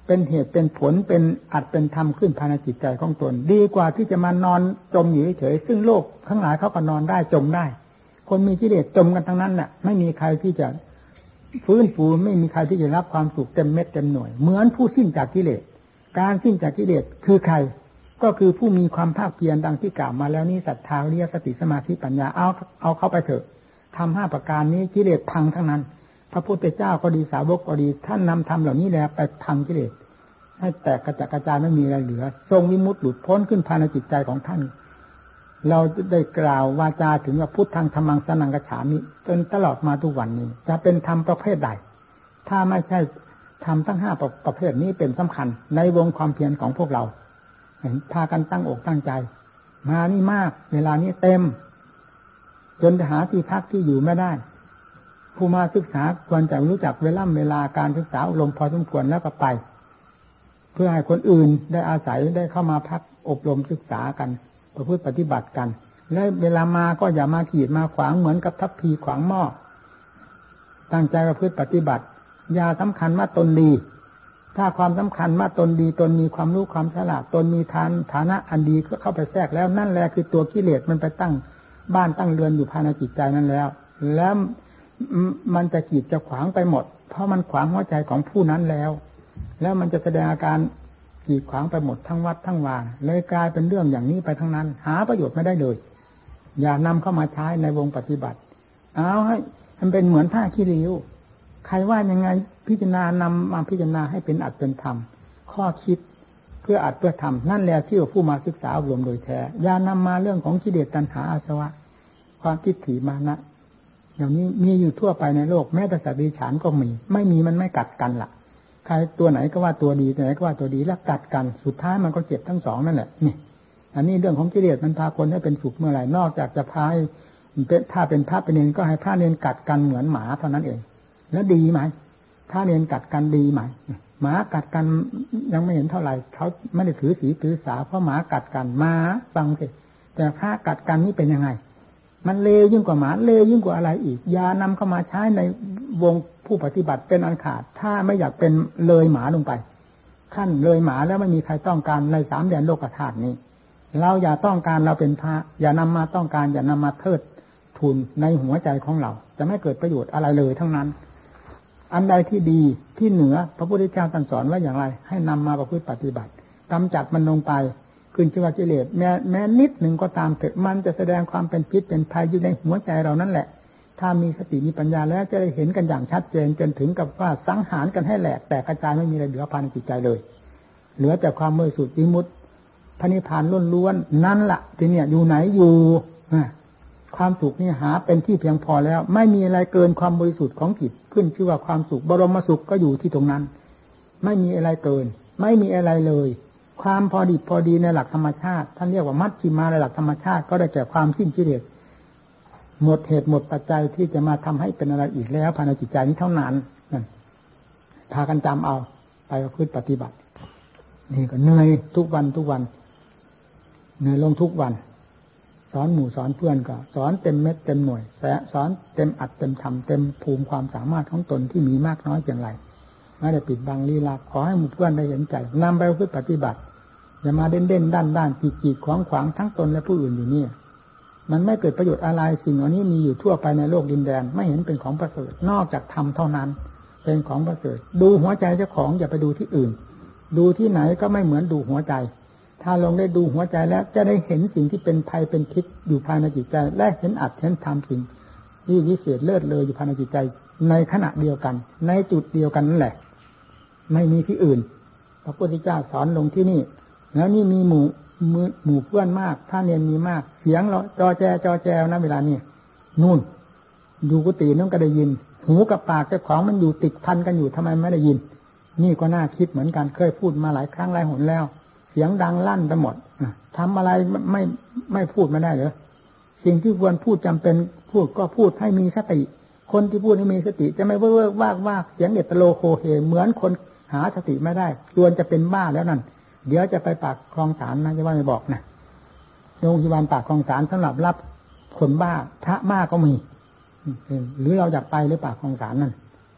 เป็นเหตุเป็นผลเป็นอัดเป็นธรรมขึ้นภายในจิตใจของตนดีกว่าที่จะมานอนจมอยู่เฉยๆซึ่งโลกทั้งหลายเขาก็นอนได้จมได้คนมีกิเลสจมกันทั้งนั้นน่ะไม่มีใครที่จะฟื้นฟูไม่มีใครที่จะรับความสุขเต็มเม็ดเต็มหน่วยเหมือนผู้สิ้นจากกิเลสการสิ้นจากกิเลสคือใครก็คือผู้มีความภาคเพียรดังที่กล่าวมาแล้วนี้ศรัทธาวิริยะสติสมาธิปัญญาเอาเข้าไปเถอะทำ5ประการนี้กิเลสพังทั้งนั้นพระพุทธเจ้าก็ดีสาวกก็ดีท่านนำธรรมเหล่านี้แหละไปพังกิเลสให้แตกกระจัดกระจายไม่มีอะไรเหลือทรงวิมุตติหลุดพ้นขึ้นภายในจิตใจของท่านเราได้กล่าววาจาถึงว่าพุทธังธัมมังสรณังคัจฉามิจนตลอดมาทุกวันนี้จะเป็นธรรมประเภทใดถ้าไม่ใช่ธรรมทั้ง5ประเภทนี้เป็นสำคัญในวงความเพียรของพวกเราพากันตั้งอกตั้งใจมานี่มากเวลานี้เต็มจนจะหาที่พักที่อยู่ไม่ได้ผู้มาศึกษาควรจะรู้จักเวลาการศึกษาอบรมพอสมควรแล้วก็ไปเพื่อให้คนอื่นได้อาศัยได้เข้ามาพักอบรมศึกษากันประพฤติปฏิบัติกันและเวลามาก็อย่ามาขีดมาขวางเหมือนกับทัพพีขวางหม้อตั้งใจประพฤติปฏิบัติอย่าสำคัญว่าตนดีถ้าความสำคัญว่าตนดีตนมีความรู้ความฉลาดตนมีฐานะอันดีก็เข้าไปแทรกแล้วนั่นแหละคือตัวกิเลสมันไปตั้งบ้านตั้งเรือนอยู่ภายในจิตใจนั้นแล้วมันจะกีดจะขวางไปหมดเพราะมันขวางหัวใจของผู้นั้นแล้วมันจะแสดงอาการกีดขวางไปหมดทั้งวัดทั้งวาเลยกลายเป็นเรื่องอย่างนี้ไปทั้งนั้นหาประโยชน์ไม่ได้เลยอย่านำเข้ามาใช้ในวงปฏิบัติเอาให้มันเป็นเหมือนผ้าขี้ริ้วใครว่ายังไงพิจารณานำมาพิจารณาให้เป็นอัตเป็นธรรมข้อคิดเพื่ออัตเพื่อธรรมนั่นแหละที่ผู้มาศึกษาอบรมโดยแท้อย่านำมาเรื่องของกิเลสตัณหาอาสวะความทิฏฐิมานะอย่างนี้มีอยู่ทั่วไปในโลกแม้แต่สัตว์ดิฉันก็มีไม่มีมันไม่กัดกันล่ะใครตัวไหนก็ว่าตัวดีตัวไหนก็ว่าตัวดีแล้วกัดกันสุดท้ายมันก็เจ็บทั้งสองนั่นแหละนี่อันนี้เรื่องของกิเลสมันพาคนให้เป็นสุขเมื่อไหร่นอกจากจะพาถ้าเป็นพระเป็นเนรก็ให้พระเนรกัดกันเหมือนหมาเท่านั้นเองแล้วดีไหมพระเนรกัดกันดีไหมหมากัดกันยังไม่เห็นเท่าไหร่เขาไม่ได้ถือศีลถือสาเพราะหมากัดกันหมาฟังสิแต่พระกัดกันนี่เป็นยังไงมันเลวยิ่งกว่าหมาเลวยิ่งกว่าอะไรอีกอย่านำเข้ามาใช้ในวงผู้ปฏิบัติเป็นอันขาดถ้าไม่อยากเป็นเลยหมาลงไปขั้นเลยหมาแล้วไม่มีใครต้องการใน3 แดนโลกธาตุนี้เราอย่าต้องการเราเป็นพระอย่านำมาต้องการอย่านำมาเทิดทูนในหัวใจของเราจะไม่เกิดประโยชน์อะไรเลยทั้งนั้นอันใดที่ดีที่เหนือพระพุทธเจ้าตรัสสอนว่าอย่างไรให้นำมาประพฤติปฏิบัติกำจัดมันลงไปขึ้นชื่อว่ากิเลสแม้นิดหนึ่งก็ตามเถิดมันจะแสดงความเป็นพิษเป็นภัยอยู่ในหัวใจเรานั่นแหละถ้ามีสติมีปัญญาแล้วจะได้เห็นกันอย่างชัดเจนจนถึงกับว่าสังหารกันให้แหลกแตกกระจายไม่มีอะไรเหลือภายในจิตใจเลยเหลือแต่ความบริสุทธิ์วิมุตติพระนิพพานล้วนๆนั่นละทีเนี่ยอยู่ไหนอยู่ความสุขนี่หาเป็นที่เพียงพอแล้วไม่มีอะไรเกินความบริสุทธิ์ของจิตขึ้นชื่อว่าความสุขบรมสุขก็อยู่ที่ตรงนั้นไม่มีอะไรเกินไม่มีอะไรเลยความพอดีพอดีในหลักธรรมชาติท่านเรียกว่ามัชฌิมาในหลักธรรมชาติก็ได้แก่ความสิ้นกิเลสหมดเหตุหมดปัจจัยที่จะมาทำให้เป็นอะไรอีกแล้วภายในจิตใจนี้เท่านั้นนั่นพากันจำเอาไปประพฤติปฏิบัตินี่ก็เหนื่อยทุกวันเหนื่อยลงทุกวันสอนหมู่สอนเพื่อนก็สอนเต็มเม็ดเต็มหน่วยสอนเต็มอัดเต็มทำเต็มภูมิความสามารถของตนที่มีมากน้อยเพียงไรไม่ได้ปิดบังลี้ลับขอให้หมู่เพื่อนได้เห็นใจนำไปประพฤติปฏิบัติอย่ามาเด่นด้านกีดขวางทั้งตนและผู้อื่นอยู่นี่มันไม่เกิดประโยชน์อะไรสิ่งเหล่านี้มีอยู่ทั่วไปในโลกดินแดนไม่เห็นเป็นของประเสริฐนอกจากธรรมเท่านั้นเป็นของประเสริฐดูหัวใจเจ้าของอย่าไปดูที่อื่นดูที่ไหนก็ไม่เหมือนดูหัวใจถ้าลงได้ดูหัวใจแล้วจะได้เห็นสิ่งที่เป็นภัยเป็นพิษอยู่ภายในจิตใจและเห็นอัตเห็นธรรมสิ่งที่วิเศษเลิศเลออยู่ภายในจิตใจในขณะเดียวกันในจุดเดียวกันนั่นแหละไม่มีที่อื่นพระพุทธเจ้าสอนลงที่นี่แล้วนี่มีหมู่เพื่อนมากถ้าเนียนมีมากเสียงเราจอแจนะเวลานี้นู่นดูกุฏินั่นก็ได้ยินหูกับปากเจ้าของมันอยู่ติดพันกันอยู่ทำไมไม่ได้ยินนี่ก็น่าคิดเหมือนกันเคยพูดมาหลายครั้งหลายหนแล้วเสียงดังลั่นไปหมดทำอะไรไม่พูดไม่ได้เหรอสิ่งที่ควรพูดจำเป็นพูดก็พูดให้มีสติคนที่พูดให้มีสติจะไม่เว่อวากเสียงเอตโลโคเฮเหมือนคนหาสติไม่ได้ควรจะเป็นบ้าแล้วนั่นเดี๋ยวจะไปปากคลองสารนะจะว่าไม่บอกนะโรงพยาบาลปากคลองสารสำหรับรับคนบ้าพระบ้าก็มีหรือเราอยากไปหรือปากคลองสารนั่น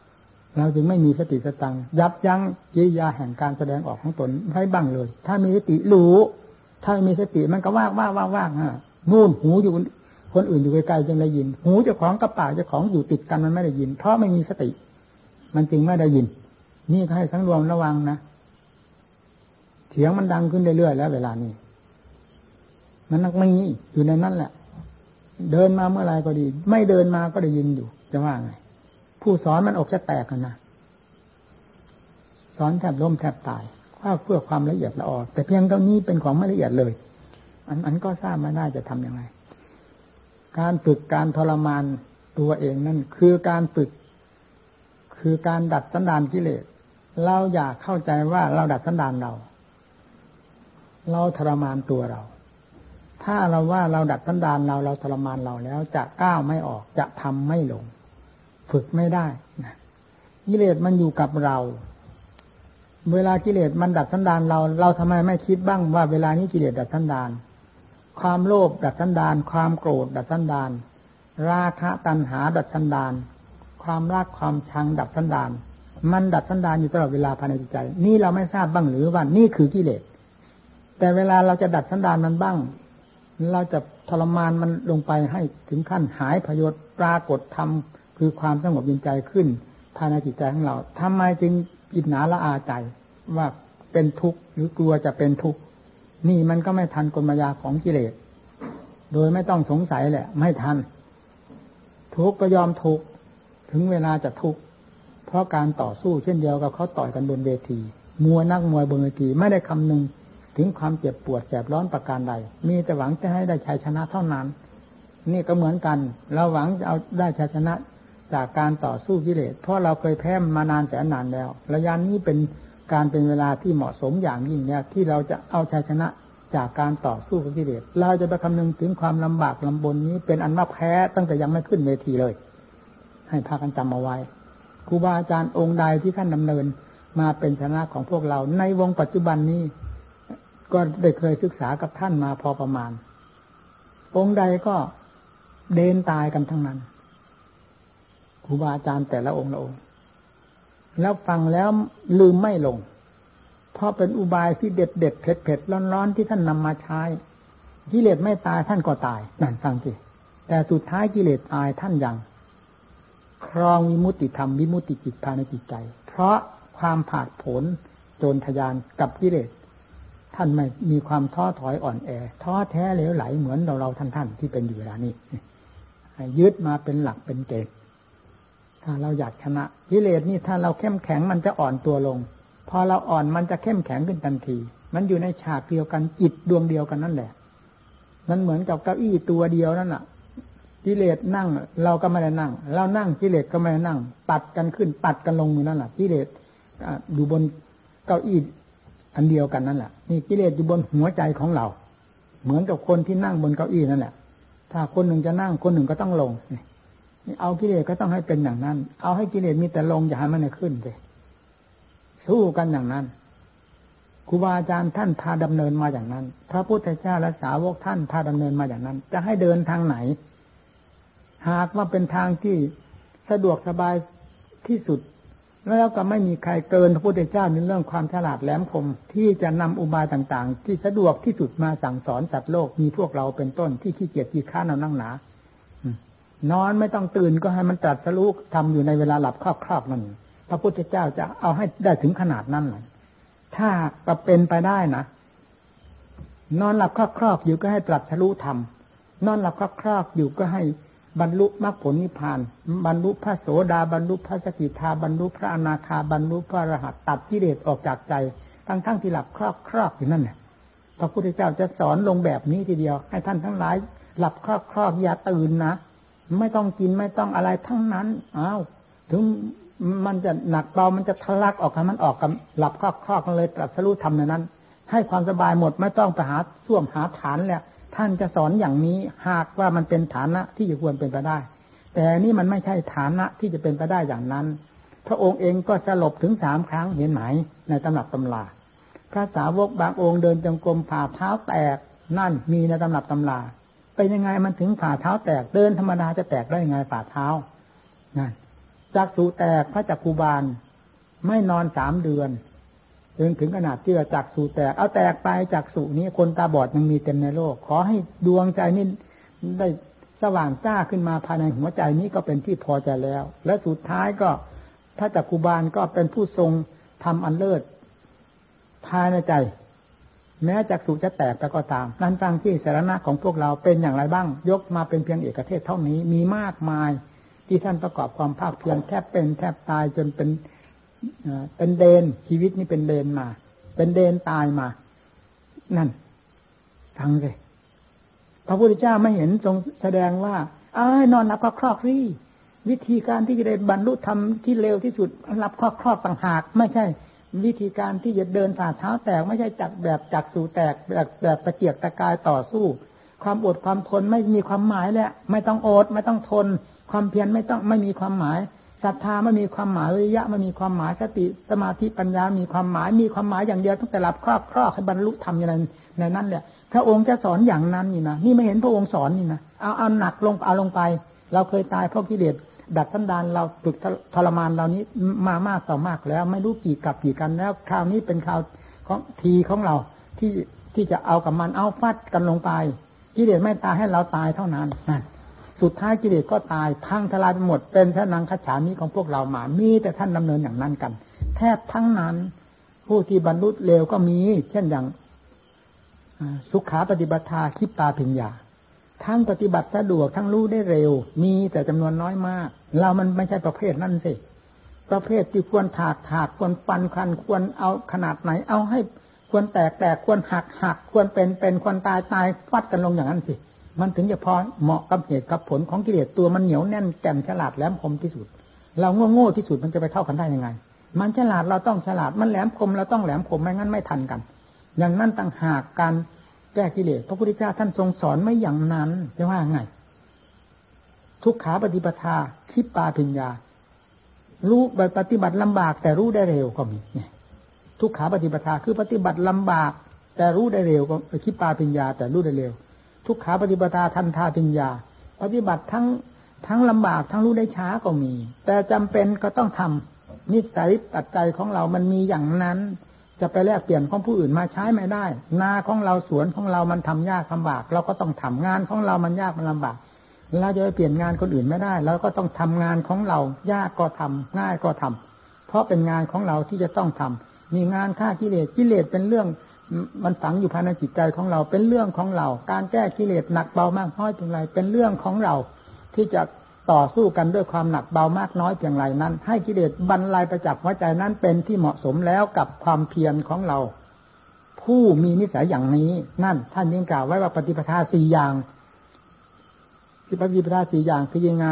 เราจึงไม่มีสติสตังยับยั้งกิริยาแห่งการแสดงออกของตนไว้บ้างเลยถ้ามีสติรู้ถ้าไม่มีสติมันก็ว่างนู่นหูอยู่คนอื่นอยู่ไกลๆจึงได้ยินหูเจ้าของกับปากเจ้าของอยู่ติดกันมันไม่ได้ยินเพราะไม่มีสติมันจึงไม่ได้ยินนี่ก็ให้สังรวมระวังนะเสียงมันดังขึ้นเรื่อยๆแล้วเวลานี้มันนักไม่งี้อยู่ในนั้นแหละเดินมาเมื่อไรก็ดีไม่เดินมาก็ได้ยินอยู่จะว่าไงผู้สอนมันอกจะแตกกันนะสอนแทบล้มแทบตายเพื่อความละเอียดละออแต่เพียงเท่านี้เป็นของไม่ละเอียดเลยอันก็ทราบไม่ได้จะทำยังไงการฝึกการทรมานตัวเองนั่นคือการฝึกคือการดัดสันดานกิเลสเราอยากเข้าใจว่าเราดัดสันดานเราทรมานตัวเราถ้าเราว่าเราดัดสันดานเราทรมานเราแล้วจะก้าวไม่ออกจะทำไม่ลงฝึกไม่ได้นะกิเลสมันอยู่กับเราเวลากิเลสมันดัดสันดานเราทำไมไม่คิดบ้างว่าเวลานี้กิเลสดัดสันดานความโลภดัดสันดานความโกรธดัดสันดานราคะตัณหาดัดสันดานความรักความชังดัดสันดานมันดัดสันดานอยู่ตลอดเวลาภายในจิตใจนี่เราไม่ทราบบ้างหรือว่านี่คือกิเลสแต่เวลาเราจะดัดสันดานมันบ้างเราจะทรมานมันลงไปให้ถึงขั้นหายพยศปรากฏธรรมคือความสงบเย็นใจขึ้นภายในจิตใจของเราทำไมจึงอิจฉาละอาใจว่าเป็นทุกข์หรือกลัวจะเป็นทุกข์นี่มันก็ไม่ทันกลมายาของกิเลสโดยไม่ต้องสงสัยแหละไม่ทันทุกข์ก็ยอมทุกข์ถึงเวลาจะทุกข์เพราะการต่อสู้เช่นเดียวกับเขาต่อยกันบนเวทีนักมวยบนเวทีไม่ได้คำนึงถึงความเจ็บปวดแสบร้อนประการใดมีแต่หวังจะให้ได้ชัยชนะเท่านั้นนี่ก็เหมือนกันเราหวังจะเอาได้ชัยชนะจากการต่อสู้กิเลสเพราะเราเคยแพ้มานานแสนนานแล้วระยะนี้เป็นเวลาที่เหมาะสมอย่างยิ่งเนี่ยที่เราจะเอาชัยชนะจากการต่อสู้กับกิเลสเราจะไปคำนึงถึงความลำบากลำบนนี้เป็นอันว่าแพ้ตั้งแต่ยังไม่ขึ้นเวทีเลยให้พากันจำเอาไว้ครูบาอาจารย์องค์ใดที่ท่านดำเนินมาเป็นชนะของพวกเราในวงปัจจุบันนี้ก็ได้เคยศึกษากับท่านมาพอประมาณองค์ใดก็เดินตายกันทั้งนั้นครูบาอาจารย์แต่ละองค์แล้วฟังแล้วลืมไม่ลงเพราะเป็นอุบายที่เด็ดเผ็ดร้อนที่ท่านนำมาใช้กิเลสไม่ตายท่านก็ตายนั่นฟังสิแต่สุดท้ายกิเลสตายท่านยังครองวิมุตติธรรมวิมุตติจิตภายในจิตใจเพราะความผาดโผนโจรทยานกับกิเลสท่านไม่มีความท้อถอยอ่อนแอท้อแท้เหลวไหลเหมือนเราท่านที่เป็นอยู่เวลานี้ยึดมาเป็นหลักเป็นเกณฑ์ถ้าเราอยากชนะกิเลสนี่ถ้าเราเข้มแข็งมันจะอ่อนตัวลงพอเราอ่อนมันจะเข้มแข็งขึ้นทันทีมันอยู่ในฉากเดียวกันจิตดวงเดียวกันนั่นแหละมันเหมือนกับเก้าอี้ตัวเดียวนั่นแหละกิเลสนั่งเราก็ไม่ได้นั่งเรานั่งกิเลสก็ไม่ได้นั่งปัดกันขึ้นปัดกันลงอยู่นั่นแหละกิเลสอยู่บนเก้าอี้อันเดียวกันนั่นแหละนี่กิเลสอยู่บนหัวใจของเราเหมือนกับคนที่นั่งบนเก้าอี้นั่นแหละถ้าคนหนึ่งจะนั่งคนหนึ่งก็ต้องลงนี่เอากิเลสก็ต้องให้เป็นอย่างนั้นเอาให้กิเลสมีแต่ลงอย่าให้มันขึ้นสิสู้กันอย่างนั้นครูบาอาจารย์ท่านพาดำเนินมาอย่างนั้นพระพุทธเจ้าและสาวกท่านพาดำเนินมาอย่างนั้นจะให้เดินทางไหนหากว่าเป็นทางที่สะดวกสบายที่สุดแล้วก็ไม่มีใครเกินพระพุทธเจ้าในเรื่องความฉลาดแหลมคมที่จะนำอุบายต่างๆที่สะดวกที่สุดมาสั่งสอนสัตว์โลกมีพวกเราเป็นต้นที่ขี้เกียจขี้ค้านเอานั่งหนานอนไม่ต้องตื่นก็ให้มันตรัสรู้ทำอยู่ในเวลาหลับครอบๆนั่นพระพุทธเจ้าจะเอาให้ได้ถึงขนาดนั้นถ้าเป็นไปได้นะนอนหลับครอบๆอยู่ก็ให้ตรัสรู้ธรรมนอนหลับครอบๆอยู่ก็ให้บรรลุมรรคผลนิพพานบรรลุพระโสดาบรรลุพระสกิทาบรรลุพระอนาคาบรรลุพระอรหันต์ตัดกิเลสออกจากใจทั้งที่หลับครอบอยู่นั่นแหละพระพุทธเจ้าจะสอนลงแบบนี้ทีเดียวให้ท่านทั้งหลายหลับครอบอย่าตื่นนะไม่ต้องกินไม่ต้องอะไรทั้งนั้นถึงมันจะหนักเบามันจะทะลักออกมันออกกับหลับครอบกันเลยตรัสรู้ธรรมในนั้นให้ความสบายหมดไม่ต้องไปหาส้วมหาฐานแล้วท่านจะสอนอย่างนี้หากว่ามันเป็นฐานะที่จะควรเป็นไปได้แต่นี่มันไม่ใช่ฐานะที่จะเป็นไปได้อย่างนั้นพระองค์เองก็สลบถึง3 ครั้งเห็นไหมในตำรับตำราพระสาวกบางองค์เดินจงกรมฝ่าเท้าแตกนั่นมีในตำรับตำราเป็นยังไงมันถึงฝ่าเท้าแตกเดินธรรมดาจะแตกได้ยังไงฝ่าเท้านั่นจักษุแตกพระจักขุบาลไม่นอน3 เดือนจนถึงขนาดที่ว่าจักษุแตกเอาแตกไปจักษุนี้คนตาบอดยังมีเต็มในโลกขอให้ดวงใจนี้ได้สว่างจ้าขึ้นมาภายในหัวใจนี้ก็เป็นที่พอใจแล้วและสุดท้ายก็พระจักขุบาลก็เป็นผู้ทรงทำอันเลิศภายในใจแม้จักษุจะแตกไปก็ตามนั้นฟังที่สาระของพวกเราเป็นอย่างไรบ้างยกมาเป็นเพียงเอกเทศเท่านี้มีมากมายที่ท่านประกอบความภาคเพียรแทบเป็นแทบตายจนเป็นเดนชีวิตนี้เป็นเดนมาเป็นเดนตายมานั่นฟังเลยพระพุทธเจ้าไม่เห็นทรงแสดงว่านอนหลับคลอกสิวิธีการที่จะได้บรรลุธรรมที่เร็วที่สุดหลับคลอกต่างหากไม่ใช่วิธีการที่จะเดินฝ่าเท้าแตกไม่ใช่จักสู่แตกแบบตะเกียกตะกายต่อสู้ความอดความทนไม่มีความหมายแล้วไม่ต้องอดไม่ต้องทนความเพียรไม่มีความหมายศรัทธาไม่มีความหมายวิริยะไม่มีความหมายสติสมาธิปัญญามีความหมายอย่างเดียวตั้งแต่หลับคลอกให้บรรลุธรรมอย่างนั้นในนั้นแหละพระองค์จะสอนอย่างนั้นนี่นะนี่ไม่เห็นพระองค์สอนนี่นะเอาหนักลงเอาลงไปเราเคยตายเพราะกิเลสดัดสันดานเราฝึกทรมานเรานี้มามากต่อมากแล้วไม่รู้กี่กับกี่กันแล้วคราวนี้เป็นคราวของทีของเราที่จะเอากับมันเอาฟัดกันลงไปกิเลสไม่ตายให้เราตายเท่านั้นนั่นสุดท้ายกิเลสก็ตายพังทลายไปหมดเป็นสนังคัจฉามิของพวกเรามามีแต่ท่านดำเนินอย่างนั้นกันแทบทั้งนั้นผู้ที่บรรลุเร็วก็มีเช่นอย่างสุขาปฏิบัติคิปปาภิญญาทั้งปฏิบัติสะดวกทั้งรู้ได้เร็วมีแต่จำนวนน้อยมากเรามันไม่ใช่ประเภทนั้นสิประเภทที่ควรถากควรฟันควรเอาขนาดไหนเอาให้ควรแตกควรหักควรเป็นควรตายฟัดกันลงอย่างนั้นสิมันถึงจะพอเหมาะกับเหตุกับผลของกิเลสตัวมันเหนียวแน่นแก่นฉลาดแหลมคมที่สุดเราโง่ที่สุดมันจะไปเท่ากันได้ยังไงมันฉลาดเราต้องฉลาดมันแหลมคมเราต้องแหลมคมไม่งั้นไม่ทันกันอย่างนั้นต่างหากการแก้กิเลสพระพุทธเจ้าท่านทรงสอนไม่อย่างนั้นจะว่าไงทุกขาปฏิปทาคิปปาภิญญารู้ปฏิบัติลำบากแต่รู้ได้เร็วก็มีเนี่ยทุกขาปฏิปทาคือปฏิบัติลำบากแต่รู้ได้เร็วก็คิปปาภิญญาแต่รู้ได้เร็วทุกขาปฏิปทาทันทาภิญญาปฏิบัติทั้งลำบากทั้งรู้ได้ช้าก็มีแต่จำเป็นก็ต้องทำนิสัยปัจจัยของเรามันมีอย่างนั้นจะไปแลกเปลี่ยนของผู้อื่นมาใช้ไม่ได้นาของเราสวนของเรามันทำยากลำบากเราก็ต้องทำงานของเรามันยากมันลำบากเราจะไปเปลี่ยนงานคนอื่นไม่ได้เราก็ต้องทำงานของเรายากก็ทำง่ายก็ทำเพราะเป็นงานของเราที่จะต้องทำมีงานฆ่ากิเลสเป็นเรื่องมันฝังอยู่ภายในจิตใจของเราเป็นเรื่องของเราการแก้กิเลสหนักเบามากน้อยเพียงไรเป็นเรื่องของเราที่จะต่อสู้กันด้วยความหนักเบามากน้อยเพียงไรนั้นให้กิเลสบรรลัยประจักษ์หัวใจนั้นเป็นที่เหมาะสมแล้วกับความเพียรของเราผู้มีนิสัยอย่างนี้นั่นท่านยังกล่าวไว้ว่าปฏิปทา4อย่างปฏิปทา4อย่างคือยังไง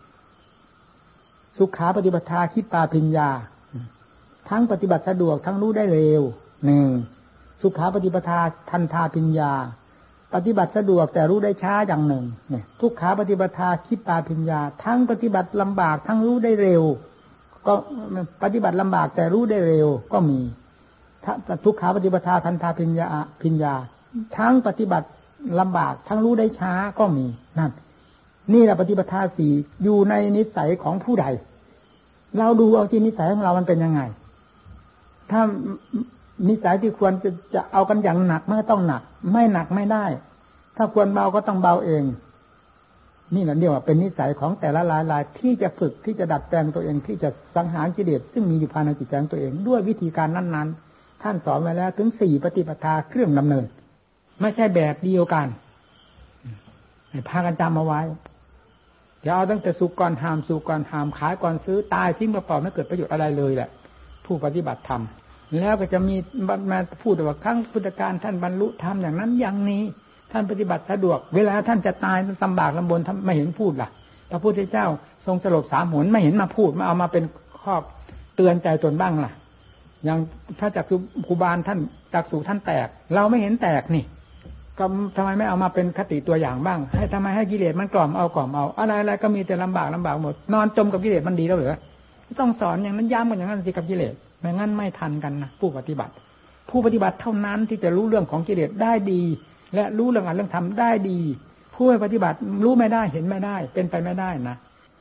สุขาปฏิปทาคิปปาภิญญาทั้งปฏิบัติสะดวกทั้งรู้ได้เร็ว1สุขาปฏิปทาทันทาภิญญาปฏิบัติสะดวกแต่รู้ได้ช้าอย่างหนึ่งเนี่ยทุกขาปฏิปทาคิปปาภิญญาทั้งปฏิบัติลำบากทั้งรู้ได้เร็วก็ปฏิบัติลำบากแต่รู้ได้เร็วก็มีทุกขาปฏิปทาทันทาภิญญาทั้งปฏิบัติลำบากทั้งรู้ได้ช้าก็มีนี่แหละปฏิปทา4อยู่ในนิสัยของผู้ใดเราดูเอาที่นิสัยของเรามันเป็นยังไงถ้านิสัยที่ควรจะเอากันอย่างหนักมันก็ต้องหนักไม่หนักไม่ได้ถ้าควรเบาก็ต้องเบาเองนี่แหละเรียกว่าเป็นนิสัยของแต่ละรายที่จะฝึกที่จะดัดแปลงตัวเองที่จะสังหารกิเลสซึ่งมีอยู่ภายในจิตใจของตัวเองด้วยวิธีการนั้นๆท่านสอนไว้แล้วถึง4ปฏิปทาเครื่องดำเนินไม่ใช่แบบเดียวกันให้พากันจำเอาไว้อย่าเอาตั้งแต่สุกก่อนหามสุกก่อนหามขายก่อนซื้อตายทิ้งเปล่าๆไม่เกิดประโยชน์อะไรเลยแหละผู้ปฏิบัติธรรมแล้วก็จะมีมาพูดว่าครั้งพุทธกาลท่านบรรลุธรรมอย่างนั้นอย่างนี้ท่านปฏิบัติสะดวกเวลาท่านจะตายลำบากลำบนท่านไม่เห็นพูดล่ะพระพุทธเจ้าทรงสลบ3 หนไม่เห็นมาพูดมาเอามาเป็นข้อเตือนใจตนบ้างล่ะอย่างพระจักขุบาลท่านจักษุท่านแตกเราไม่เห็นแตกนี่ก็ทำไมไม่เอามาเป็นคติตัวอย่างบ้างให้ทำไมให้กิเลสมันกล่อมเอาอะไรก็มีแต่ลำบากหมดนอนจมกับกิเลสมันดีแล้วเหรอต้องสอนอย่างนั้นย้ำกันอย่างนั้นสิกับกิเลสไม่งั้นไม่ทันกันนะผู้ปฏิบัติเท่านั้นที่จะรู้เรื่องของกิเลสได้ดีและรู้เรื่องธรรมได้ดีผู้ปฏิบัติรู้ไม่ได้เห็นไม่ได้เป็นไปไม่ได้นะ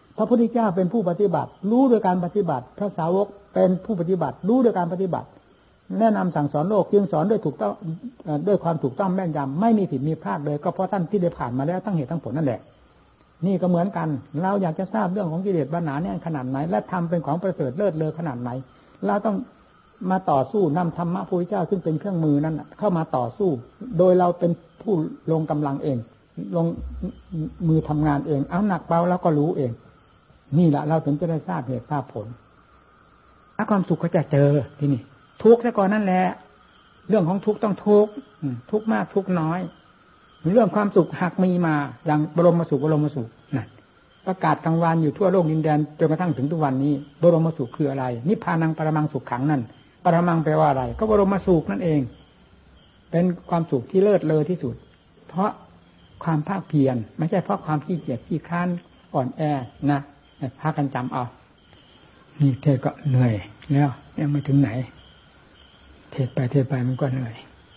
พระพุทธเจ้าเป็นผู้ปฏิบัติรู้โดยการปฏิบัติพระสาวกเป็นผู้ปฏิบัติรู้โดยการปฏิบัติแนะนำสั่งสอนโลกจึงสอนด้วยถูกต้องด้วยความถูกต้องแม่นยำไม่มีผิดมีพลาดเลยก็เพราะท่านที่ได้ผ่านมาแล้วทั้งเหตุทั้งผลนั่นแหละนี่ก็เหมือนกันเราอยากจะทราบเรื่องของกิเลสปัญหาเนี่ยขนาดไหนและทำเป็นของประเสริฐเลิศเลอขนาดไหนเราต้องมาต่อสู้นำธรรมะพระพุทธเจ้าซึ่งเป็นเครื่องมือนั้นเข้ามาต่อสู้โดยเราเป็นผู้ลงกำลังเองลงมือทำงานเองเอาหนักเบาแล้วก็รู้เองนี่แหละเราถึงจะได้ทราบเหตุทราบผลถ้าความสุขก็จะเจอที่นี่ทุกข์ซะก่อนนั่นแหละเรื่องของทุกข์ต้องทุกข์ทุกข์มากทุกข์น้อยเรื่องความสุขหากมีมาอย่างบรมสุขนั่นประกาศกลางวันอยู่ทั่วโลกดินแดนจนกระทั่งถึงทุกวันนี้บรมสุขคืออะไรนิพพานังปรมังสุขขังนั่นปรมังแปลว่าอะไรก็บรมสุขนั่นเองเป็นความสุขที่เลิศเลอที่สุดเพราะความภาคเพียรไม่ใช่เพราะความขี้เกียจขี้คร้านอ่อนแอนะพากันจำเอานี่เทศก็เหนื่อยแล้วยังไม่ถึงไหนเทศไปมันก็เหนื่อย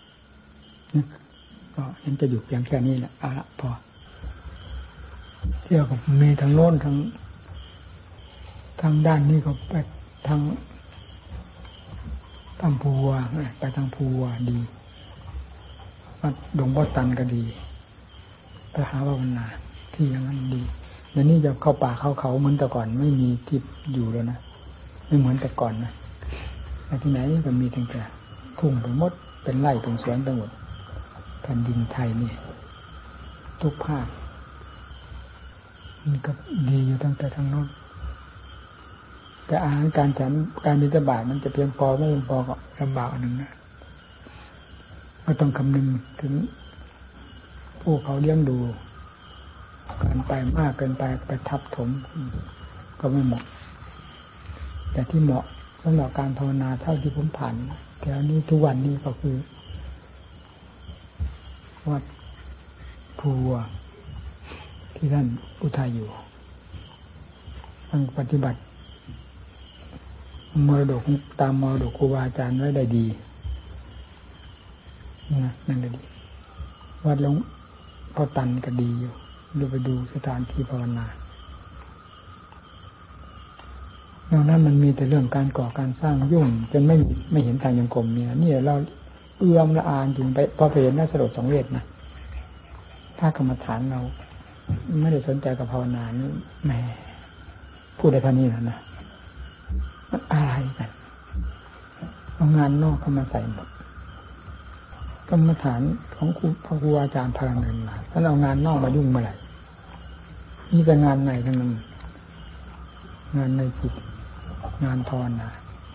ก็ยังจะอยู่เพียงแค่นี้แหละเอาละพอเที่ยวกับมีทางโน้นทางด้านนี้ก็ไปทางภูวาไปทางภูวาดีวัดดงบ่อตันก็ดีไปหาภาวนาที่อย่างนั้นดีเดี๋ยวนี้จะเข้าป่าเข้าเขาเหมือนแต่ก่อนไม่มีที่อยู่แล้วนะไม่เหมือนแต่ก่อนนะที่ไหนก็มีแต่ทุ่งไปหมดเป็นไร่เป็นสวนไปหมดแผ่นดินไทยนี่ทุกภาคมันก็ดีอยู่ตั้งแต่ทางโน้นแต่อาหารการฉันการบิณฑบาตมันจะเพียงพอไม่เพียงพอก็ลำบากอันหนึ่งนะก็ต้องคำนึงถึงผู้เขาเลี้ยงดูการไปมากเกินไปทับถมก็ไม่เหมาะแต่ที่เหมาะสำหรับการภาวนาเท่าที่ผมผ่านแต่อันนี้ทุกวันนี้ก็คือวัดภูวาที่ท่านอุทัยอยู่ท่านปฏิบัติมรดกตามมรดกครูบาอาจารย์ไว้ได้ดีนั่นได้ดีวัดหลวงพ่อตันก็ดีอยู่ดูไปดูสถานที่ภาวนานอกนั้นมันมีแต่เรื่องการก่อการสร้างยุ่งจนไม่เห็นทางยังกรมเนี่ยนี่เราเอื้อมละอานจริงไปพอไปเห็นน่าสลดสังเวชนะถ้ากรรมฐานเราไม่ได้สนใจกับภาวนานี่แหมพูดได้เท่านี้แล้วนะมันอะไรกันเอางานนอกเข้ามาใส่หมดกรรมฐานของพระครูอาจารย์พลังเงินมาท่านเอางานนอกมายุ่งเมื่อไหร่นี่แต่งานในทั้งนั้นงานในจิตงานภาวนา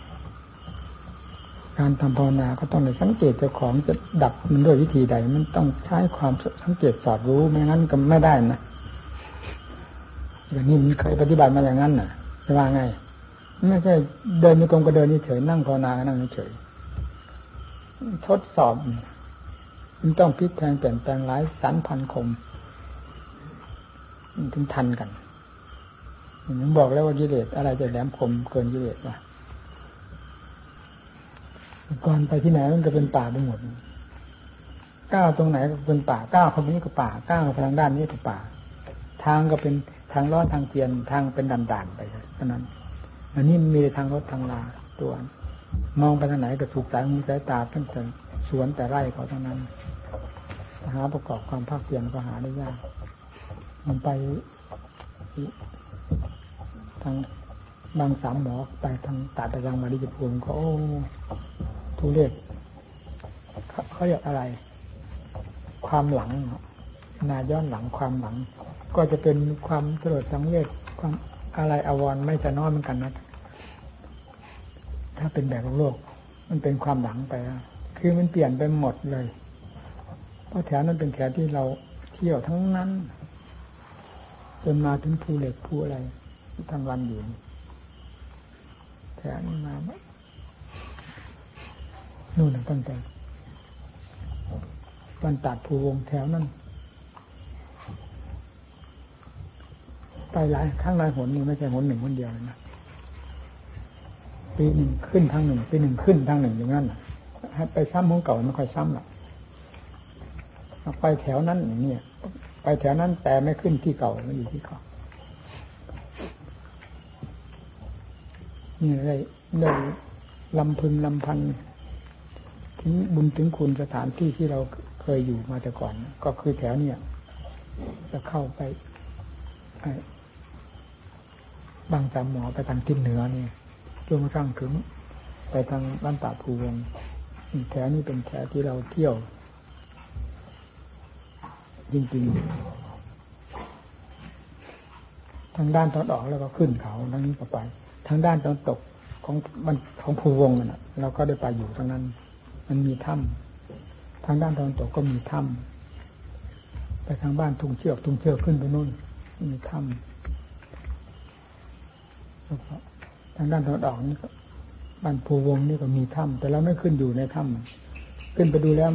การทำภาวนาก็ต้องสังเกตเจ้าของจะดับมันด้วยวิธีใดมันต้องใช้ความสังเกตสอดรู้ไม่งั้นก็ไม่ได้นะอย่างนี้มันเคยปฏิบัติมาอย่างนั้นน่ะจะว่าไงไม่ใช่เดินอยู่ตรงก็เดินเฉยนั่งภาวนานั่งเฉยทดสอบมันต้องพลิกแพลงเปลี่ยนแปลงหลายสันพันคมถึงทันกันผมบอกแล้วว่ากิเลสอะไรจะแหลมคมเกินกิเลสวะก่อนไปที่ไหนมันก็เป็นป่าไปหมดก้าวตรงไหนก็เป็นป่าก้าวเข้าไปนี่ก็ป่าก้าวไปทางด้านนี้ก็ป่าทางก็เป็นทางร้อนทางเตียนทางเป็นด่านๆไปเท่านั้นอันนี้มีทางรถทางลาตัวมองไปทางไหนก็ถูกสายมือสายตาตั้งแต่สวนแต่ไร่เขาเท่านั้นหาประกอบความภาคเพียรก็หาได้ยากมันไปทางบางสามหมอไปทางตาตะยังมาดิจภูมิก็ทุเรศเขาเรียกอะไรความหลังนาย้อนหลังความหลังก็จะเป็นความสลดสังเวชความอะไรอาวรณ์ไม่จะน้อยเหมือนกันนะถ้าเป็นแบบโลกมันเป็นความหลังไปคือมันเปลี่ยนไปหมดเลยเพราะแถวนั้นเป็นแถวที่เราเที่ยวทั้งนั้นจนมาถึงภูเหล็กภูอะไรทั้งวันอยู่แถวนี้มานู่นตั้งแต่วันตัดภูวงแถวนั้นไปหลายครั้งหลายหนนี่ไม่ใช่หนหนึ่งคนเดียวนะปีหนึ่งขึ้นทางหนึ่งปีหนึ่งขึ้นทางหนึ่งอย่างนั้นให้ไปซ้ำของเก่าไม่ค่อยซ้ำหรอกไปแถวนั้นอย่างนี้ไปแถวนั้นแต่ไม่ขึ้นที่เก่าไม่อยู่ที่เก่านี่ได้ลำพึงลำพันถึงบุญถึงคุณสถานที่ที่เราเคยอยู่มาแต่ก่อนก็คือแถวเนี่ยจะเข้าไปบางจำหมอไปทางทิศเหนือนี่จนกระทั่งถึงไปทางบ้านป่าภูวงแถวนี้เป็นแถวที่เราเที่ยวจริงๆทางด้านตอนออกแล้วก็ขึ้นเขาทางนี้ก็ไปทางด้านตอนตกของภูวงนั่นนะเราก็ได้ไปอยู่ทางนั้นมันมีถ้ำทางด้านตอนตกก็มีถ้ำไปทางบ้านทุ่งเชือกขึ้นไปนู่นมีถ้ำแล้วก็ทางด้านตอนออกนี่ก็บ้านภูวงนี่ก็มีถ้ำแต่เราไม่ขึ้นอยู่ในถ้ำขึ้นไปดูแล้ว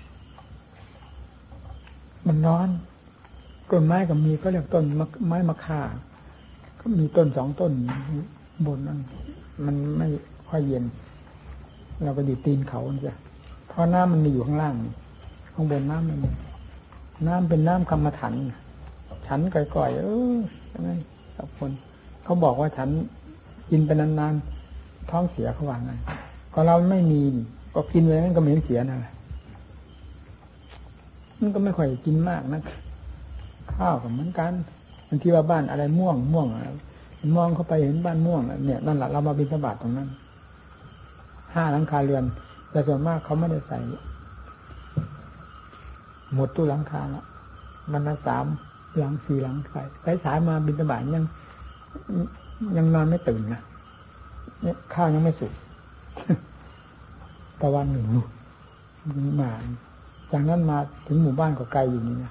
มันร้อนต้นไม้ก็มีก็เรียกต้นไม้มะค่าก็มีต้น2 ต้นบนนั้นมันไม่ค่อยเย็นเราก็อยู่ตีนเขาจ้ะเพราะน้ำมันมีอยู่ข้างล่างข้างบนน้ำมันเป็นน้ำกรรมฐานฉันก่อยๆยังไงกับคนเขาบอกว่าฉันกินไปนานๆท้องเสียเขาว่าไงก็เราไม่มีก็กินไปนั้นก็ไม่เห็นเสียนะมันก็ไม่ค่อยกินมากนะข้าวก็เหมือนกันบางทีว่าบ้านอะไรม่วงมองเข้าไปเห็นบ้านม่วงเนี่ยนั่นแหละเรามาบิณฑบาตตรงนั้น5 หลังคาเรือนแต่ส่วนมากเขาไม่ได้ใส่หมดตู้หลังคาละมันละ3 หลัง 4 หลังใส่สายมาบิณฑบาตยังนอนไม่ตื่นนะเนี่ยข้าวยังไม่สุกตะวันหนึ่งมาจากนั้นมาถึงหมู่บ้านก็ไกลอยู่นี่นะ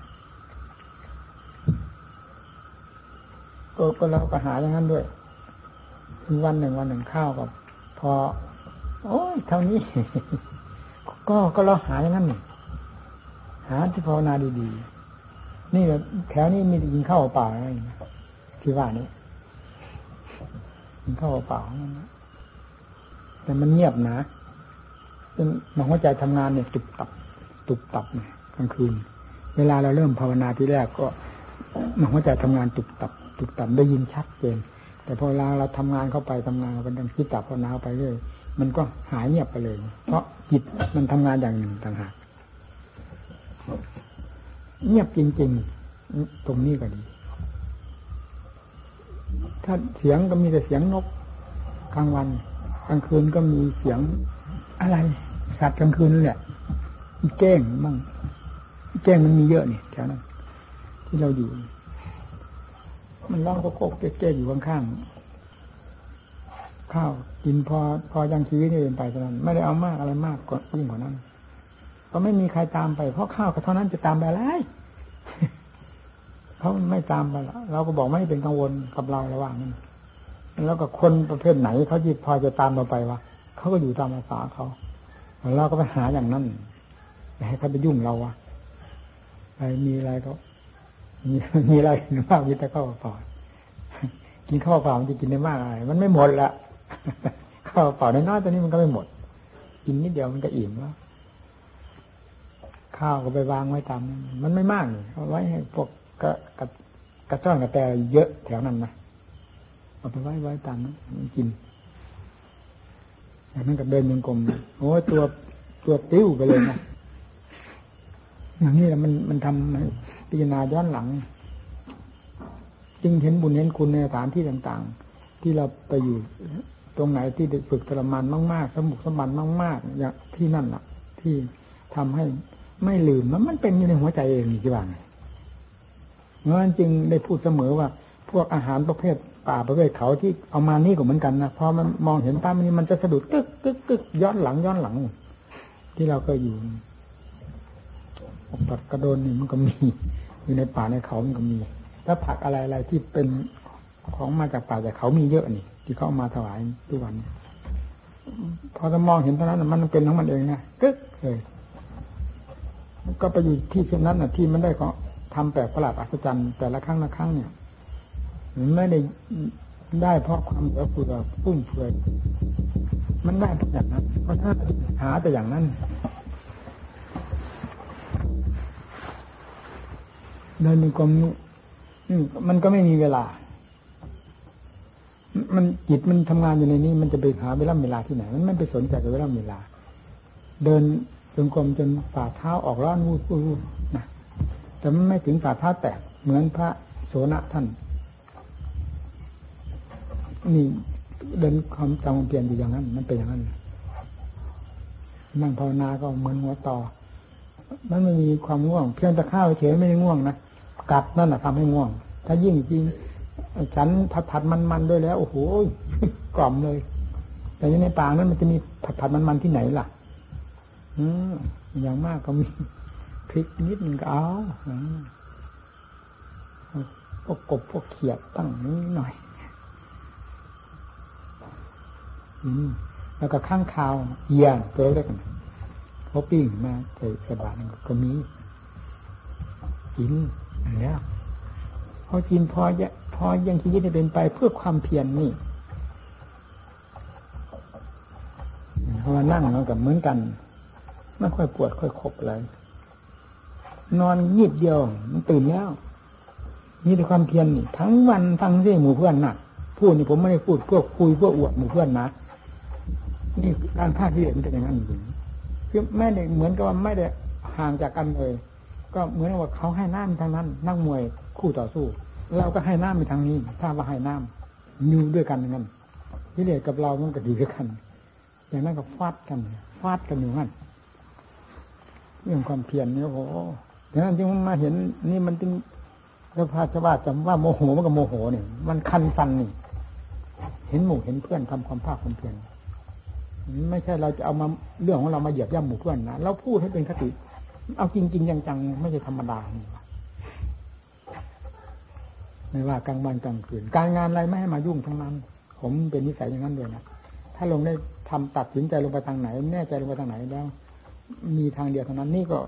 ก็เราก็หาอย่างนั้นด้วยวันหนึ่งข้าวกับพอโอ้ยเท่านี้ ก็เราหาอย่างนั้นหาที่ภาวนาดีๆนี่แถวนี้มีกินข้าวเปล่าอะไรที่ว่านี้กินข้าวเปล่าแต่มันเงียบนะจนหัวใจทำงานเนี่ยตุบตับกลางคืนเวลาเราเริ่มภาวนาทีแรกก็หัวใจทำงานตุบตับได้ยินชัดเจนแต่พอเราทำงานเข้าไปทำงานเราเป็นคิดตับภาวนาไปเรื่อยมันก็หายเงียบไปเลยเพราะจิตมันทำงานอย่างหนึ่งต่างหากเงียบจริงๆตรงนี้ก็ดีถ้าเสียงก็มีแต่เสียงนกกลางวันกลางคืนก็มีเสียงอะไรสัตว์กลางคืนนั่นแหละแก้งบ้างแก้งมันมีเยอะนี่แถวนั้นที่เราอยู่มันร้องโก๊กๆแก้ๆอยู่ข้างๆข้าวกินพอยังชีวิตนี่เป็นไปเท่านั้นไม่ได้เอามากอะไรมากกว่ายิ่งกว่านั้นก็ไม่มีใครตามไปเพราะข้าวก็เท่านั้นจะตามไปอะไรเขาไม่ตามไปละเราก็บอกไม่เป็นกังวลกับเราระหว่างนั้นแล้วก็คนประเภทไหนเขาจีบพอจะตามเราไปวะเขาก็อยู่ตามภาษาเขาเราก็ไปหาอย่างนั้นให้เขาไปยุ่งเราวะอะไรมีอะไรก็มีอะไรหรือว่าวิตาข้าวเปล่ากินข้าวเปล่ามันจะกินได้มากอะไรมันไม่หมดละข้าวเปล่าน้อยๆตัวนี้มันก็ไม่หมดกินนิดเดียวมันก็อิ่มแล้วข้าวก็ไปวางไว้ตามมันไม่มากเอาไว้ให้พวกกระจ้อนกระแตเยอะแถวนั้นนะเอาไปไว้ตามนั้นมันกินอย่างนั้นก็เดินยังกลมโอ้ตัวติ้วไปเลยนะอย่างนี้แหละมันทำให้พิจารณาย้อนหลังจึงเห็นบุญเห็นคุณในสถานที่ต่างๆที่เราไปอยู่ตรงไหนที่ได้ฝึกทรมานมากๆสมบุกสมบันมากๆอย่างที่นั่นล่ะที่ทำให้ไม่ลืมมันเป็นอยู่ในหัวใจเองที่ว่าไงงั้นจึงได้พูดเสมอว่าพวกอาหารประเภทป่าประเภทเขาที่เอามานี่ก็เหมือนกันนะพอมันมองเห็นป้ามันจะสะดุดกึกย้อนหลังที่เราเคยอยู่ผักกระโดนนี่มันก็มีอยู่ในป่าในเขามันก็มีถ้าผักอะไรที่เป็นของมาจากป่าจากเขามีเยอะนี่ที่เขาเอามาถวายทุกวันพอจะมองเห็นเท่านั้นมันเป็นของมันเองนะกึกเลยก็ไปอยู่ที่เช่นนั้นที่มันได้เขาทำแปลกประหลาดอัศจรรย์แต่ละครั้งเนี่ยไม่ได้เพราะความเหลือเฟือฟุ่มเฟือยมันได้ทุกอย่างนั้นเพราะถ้าหาแต่อย่างนั้นเดินมีกรมมันก็ไม่มีเวลามันจิตมันทำงานอยู่ในนี้มันจะไปหาเวลาที่ไหนมันไม่ไปสนใจกับเวลาเดินจงกรมจนฝ่าเท้าออกร้อนวูบนะแต่มันไม่ถึงฝ่าเท้าแตกเหมือนพระโสนท่านนี่เดินความจำเปลี่ยนอยู่อย่างนั้นมันเป็นอย่างนั้นนั่งภาวนาก็เหมือนหัวต่อมันไม่มีความง่วงเพียงแต่ข้าวเฉยไม่ได้ง่วงนะกัดนั่นแหละทำให้ง่วงถ้ายิ่งจริงฉันผัดมันด้วยแล้วโอ้โหกล่อมเลยแต่ในปากนั้นมันจะมีผัดมันที่ไหนล่ะอย่างมากก็มีพริกนิดนึงก็เอาพวกกบพวกเขียดตั้งนี้หน่อยแล้วก็ข้างคาวเยี่ยนตัวเล็กเขาปิ้งมาใส่กระบาดนึงก็มีกินอย่างนี้พอกินพอยังชีวิตจะเป็นไปเพื่อความเพียรนี่พอมานั่งแล้วกับเหมือนกันไม่ค่อยปวดค่อยขบอะไรนอนงีบเดียวมันตื่นแล้วมีแต่ความเพียรนี่ทั้งวันทั้งเรื่องหมู่เพื่อนน่ะพูดนี่ผมไม่ได้พูดเพื่อคุยเพื่ออวดหมู่เพื่อนนะนี่การภาคที่เด็กมันเป็นอย่างนั้นจริงคือไม่ได้เหมือนกับว่าไม่ได้ห่างจากกันเลยก็เหมือนว่าเขาให้น้ำทางนั้นนักมวยคู่ต่อสู้เราก็ให้น้ำไปทางนี้ถ้าว่าให้น้ำอยู่ด้วยกันอย่างนั้นที่เด็กกับเรามันก็ดีด้วยกันอย่างนั้นก็ฟาดกันอยู่งั้นเรื่องความเพียรเนี่ยโอ้โหดังนั้นจึงมาเห็นนี่มันจึงแล้วพาชาวบ้านจำว่าโมโหมันก็โมโหเนี่ยมันคันฟันนี่เห็นหมู่เห็นเพื่อนทำความภาคความเพียรไม่ใช่เราจะเอามาเรื่องของเรามาเหยียบย่ำหมู่เพื่อนนะเราพูดให้เป็นคติเอาจริงๆจังๆไม่ใช่ธรรมดาไม่ว่ากลางวันกลางคืนการงานอะไรไม่ให้มายุ่งทั้งนั้นผมเป็นนิสัยอย่างนั้นเลยนะถ้าลงได้ทำตัดสินใจลงไปทางไหนแน่ใจลงไปทางไหนแล้วมีทางเดียวเท่านั้นนี่ก็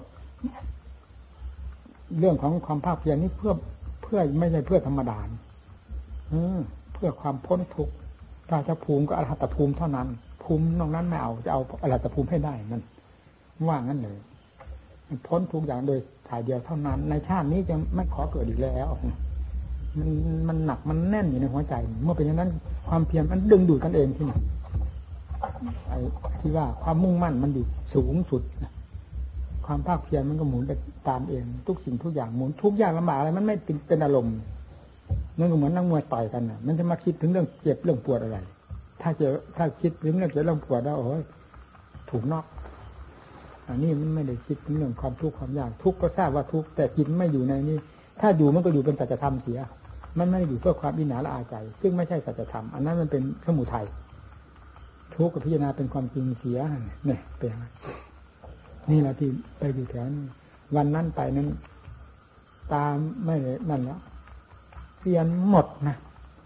เรื่องของความภาคเพียรนี่เพื่อไม่ใช่เพื่อธรรมดาเพื่อความพ้นทุกข์ราชภูมิก็อรหัตภูมิเท่านั้นภูมินอกนั้นไม่เอาจะเอาอรหัตภูมิให้ได้นั่นว่างั้นเลยพ้นทุกอย่างโดยถ่ายเดียวเท่านั้นในชาตินี้จะไม่ขอเกิดอีกแล้วมันหนักมันแน่นอยู่ในหัวใจเมื่อเป็นอย่างนั้นความเพียรมันดึงดูดกันเองที่นี่ไอ้ที่ว่าความมุ่งมั่นมันอยู่สูงสุดความภาคเพียรมันก็หมุนไปตามเองทุกสิ่งทุกอย่างหมุนทุกอย่างลำบากอะไรมันไม่เป็นอารมณ์นั่นก็เหมือนนักมวยต่อยกันน่ะมันจะมาคิดถึงเรื่องเจ็บเรื่องปวดอะไรถ้าคิดถึงเรื่องเจ็บเรื่องปวดแล้วโอ้ยถูกนอกอันนี้มันไม่ได้คิดถึงเรื่องความทุกข์ความยากทุกข์ก็ทราบว่าทุกข์แต่จิตไม่อยู่ในนี้ถ้าอยู่มันก็อยู่เป็นสัจธรรมเสียมันไม่ได้อยู่เพื่อความอิจฉาละอาใจซึ่งไม่ใช่สัจธรรมอันนั้นมันเป็นสมุทัยทุกข์กับพิจารณาเป็นความจริงเสียเนี่ยเป็นอย่างนั้นนี่แหละที่ไปอยู่แถววันนั้นไปนั้นตามไม่เลยนั่นแล้วเปลี่ยนหมดนะ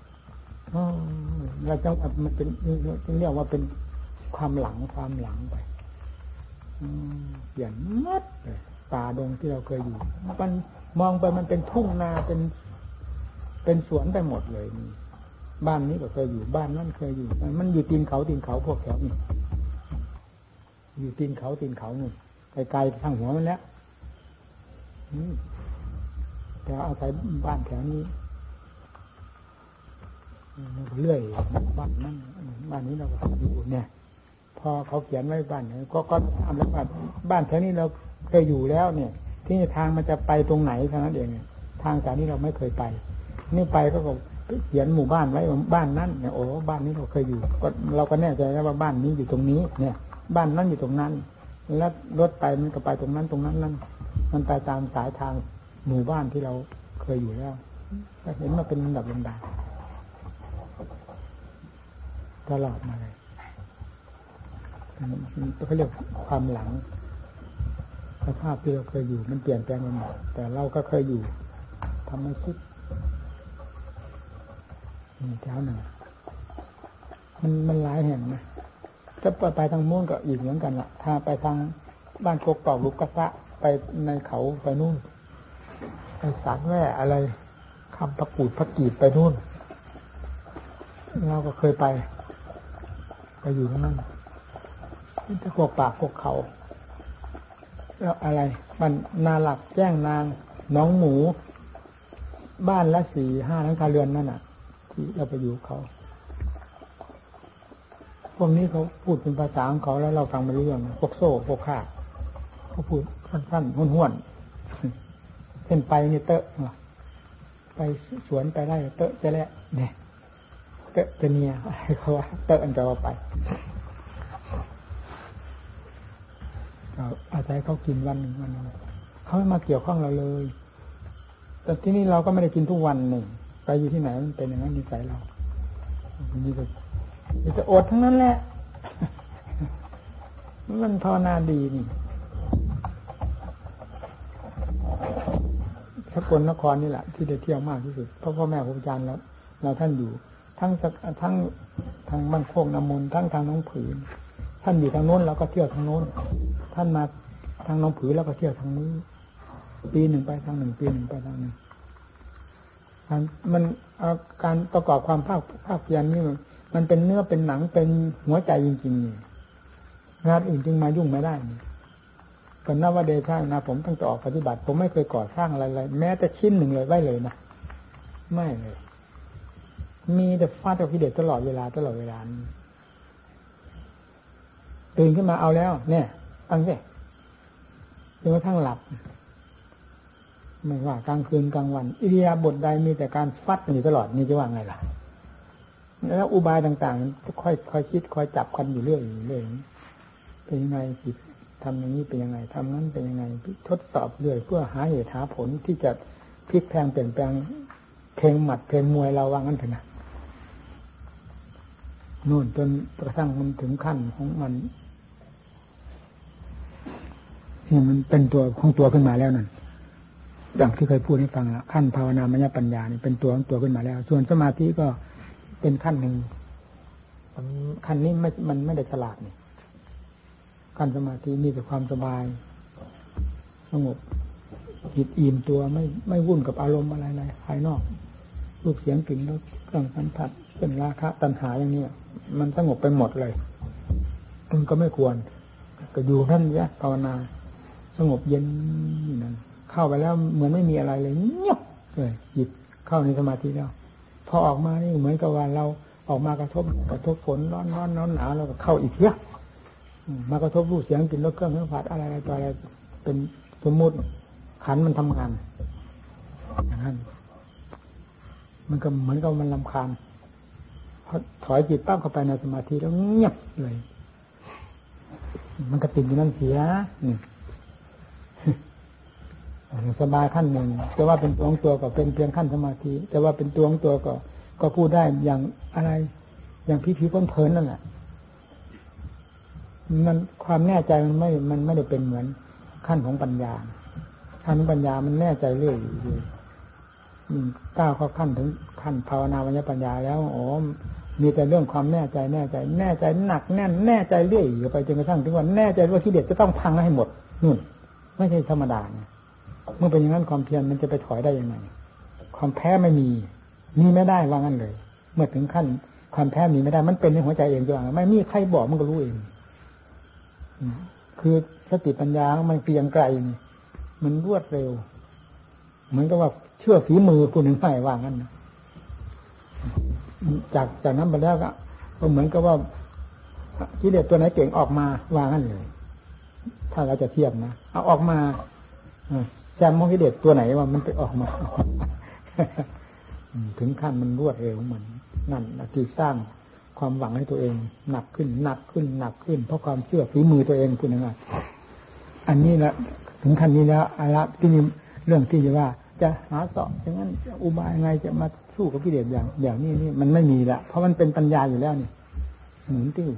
เราจะมันเป็นเรียกว่าเป็นความหลังไปเปลี่ยนหมดเลยป่าดงที่เราเคยอยู่มันมองไปมันเป็นทุ่งนาเป็นสวนไปหมดเลยนี่บ้านนี้ก็เคยอยู่บ้านนั่นเคยอยู่มันอยู่ตีนเขาพวกแถวนี้อยู่ตีนเขานู่นไกลๆทางหัวมันแล้วแต่อาศัยบ้านแถวนี้เรื่อยบ้านนั้นบ้านนี้เราก็อยู่เนี่ยพอเขาเขียนไว้บ้านไหนก็ทำแล้วบ้านแถวนี้เราเคยอยู่แล้วเนี่ยที่ทางมันจะไปตรงไหนเท่านั้นเองทางจากนี้เราไม่เคยไปนี่ไปก็เขียนหมู่บ้านไว้บ้านนั้นเนี่ยโอ้บ้านนี้เราเคยอยู่ก็เราก็แน่ใจแล้วว่าบ้านนี้อยู่ตรงนี้เนี่ยบ้านนั้นอยู่ตรงนั้นแล้วรถไปมันก็ไปตรงนั้นนั่นมันไปตามสายทางหมู่บ้านที่เราเคยอยู่แล้วก็เห็นมาเป็นลำดับตลอดมาเลยเขาเรียกความหลังสภาพที่เราเคยอยู่มันเปลี่ยนแปลงไปหมดแต่เราก็เคยอยู่ทำให้คิดนี่แถวหนึ่งมันหลายแห่งนะถ้าไปทางม่วงก็อีกเหมือนกันล่ะถ้าไปทางบ้านกกอกลูกกระซะไปในเขาไปนู่นไปสารแว่อะไรคำประกูดพระกีดไปนู่นเราก็เคยไปอยู่ที่นั่นจะพวกป่าพวกเขาแล้วอะไรมันนาหลักแจ้งนางน้องหมูบ้านละ 4-5 หลังคาเรือนนั่นน่ะที่เราไปอยู่เขาวกนี้เขาพูดเป็นภาษาของเขาแล้วเราฟังไม่รู้เรื่องพวกโซ่พวกข้าเขาพูดสั้นๆห้วนๆเส้นไปนี่เตอะไปสวนไปไร่เตอะจะแหละเนี่ยเตอะจะเนี่ยเขาว่าเตอะอันจะเอาไปอาศัยเขากินวันหนึ่งเขาไม่มาเกี่ยวข้องเราเลยแต่ที่นี่เราก็ไม่ได้กินทุกวันหนึ่งไปอยู่ที่ไหนมันเป็นอย่างนั้นนิสัยเรานี่จะอดทั้งนั้นแหละมันภาวนาดีนี่สกลนครนี่แหละที่ได้เที่ยวมากที่สุดเพราะพ่อแม่ครูอาจารย์เราท่านอยู่ทั้งทางบ้านโคกน้ำมนต์ทั้งทางน้องผืนท่านอยู่ทางโน้นเราก็เที่ยวทางโน้นท่านมาทางน้องผืนแล้วก็เที่ยวทางนี้ปีหนึ่งไปทางหนึ่งปีหนึ่งไปทางหนึ่งมันการประกอบความภาคเพียรนี่มันเป็นเนื้อเป็นหนังเป็นหัวใจจริงๆงานอื่นจึงมายุ่งไม่ได้ก่อนหน้าว่าเดชะนะผมตั้งแต่ออกปฏิบัติผมไม่เคยก่อสร้างอะไรเลยแม้แต่ชิ้นหนึ่งเลยไว้เลยนะไม่เลยมีแต่ฟาดกับกิเลสตลอดเวลาตื่นขึ้นมาเอาแล้วเนี่ยตั้งใจจนกระทั่งหลับไม่ว่ากลางคืนกลางวันอิริยาบถใดมีแต่การฟัดอยู่ตลอดนี่จะว่าไงล่ะแล้วอุบายต่างๆค่อยคิดค่อยจับกันอยู่เรื่อยเป็นยังไงจิตทำอย่างนี้เป็นยังไงทำนั้นเป็นยังไงทดสอบเรื่อยเพื่อหาเหตุหาผลที่จะพลิกแพลงเปลี่ยนแปลงเพลงหมัดเพลงมวยเราว่างั้นเถอะนะนู่นจนกระทั่งมันถึงขั้นของมันนี่มันเป็นตัวของตัวขึ้นมาแล้วนั่นอย่างที่เคยพูดให้ฟังละขั้นภาวนามยปัญญานี่เป็นตัวของตัวขึ้นมาแล้วส่วนสมาธิก็เป็นขั้นหนึ่งขั้นนี้มันไม่ได้ฉลาดนี่ขั้นสมาธิมีแต่ความสบายสงบจิตอิ่มตัวไม่วุ่นกับอารมณ์อะไรภายนอกรูปเสียงกลิ่นรสเครื่องสัมผัสเป็นราคะตัณหาอย่างนี้มันสงบไปหมดเลยมันก็ไม่ควรก็อยู่ท่านเนี่ยภาวนาสงบเย็นนั่นเข้าไปแล้วเหมือนไม่มีอะไรเลยเงียบเลยจิตเข้าในสมาธิแล้วพอออกมานี่เหมือนกับว่าเราออกมากระทบฝนร้อนหนาวแล้วก็เข้าอีกเยอะมากระทบรูปเสียงกลิ่นรสเครื่องสัมผัสอะไรต่ออะไรเป็นสมมุติขันมันทำงานอย่างนั้นมันก็เหมือนกับมันรำคาญพอถอยจิตปั๊บเข้าไปในสมาธิแล้วเงียบเลยมันก็ติดอยู่นั่นเสียสบายขั้นหนึ่งแต่ว่าเป็นตัวของตัวก็เป็นเพียงขั้นสมาธิแต่ว่าเป็นตัวของตัวก็พูดได้อย่างอะไรอย่างผีๆเพลินนั่นแหละมันความแน่ใจมันไม่ได้เป็นเหมือนขั้นของปัญญาขั้นของปัญญามันแน่ใจเรื่อยก้าวเข้าขั้นถึงขั้นภาวนาวิญญาปัญญาแล้วมีแต่เรื่องความแน่ใจหนักแน่นแน่ใจเรื่อยไปจนกระทั่งถึงวันแน่ใจว่ากิเลสจะต้องพังให้หมดนู่นไม่ใช่ธรรมดาเมื่อเป็นอย่างนั้นความเพียรมันจะไปถอยได้ยังไงความแพ้ไม่มีไม่ได้ว่างั้นเลยเมื่อถึงขั้นความแพ้มีไม่ได้มันเป็นในหัวใจเองตัวไม่มีใครบอกมันก็รู้เองคือสติปัญญามันเพียงไกลมันรวดเร็วเหมือนกับว่าเชื่อฝีมือคนหนึ่งไม่ว่างั้นนะจากนั้นไปแล้วก็เหมือนกับว่ากิเลสตัวไหนเก่งออกมาว่างั้นเลยถ้าเราจะเทียบนะเอาออกมาแซมมองกิเลสตัวไหนว่ามันไปออกมาถึงขั้นมันรวดเร็วเหมือนนั่นที่สร้างความหวังให้ตัวเองหนักขึ้นเพราะความเชื่อฝีมือตัวเองพูดง่ายๆอันนี้ละถึงขั้นนี้แล้วอะไรที่เรื่องที่จะว่าจะหาเสาะอย่างนั้นอุบายไงจะมาสู้กับกิเลสอย่างนี้มันไม่มีละเพราะมันเป็นปัญญาอยู่แล้วนี่หมุนติ้ว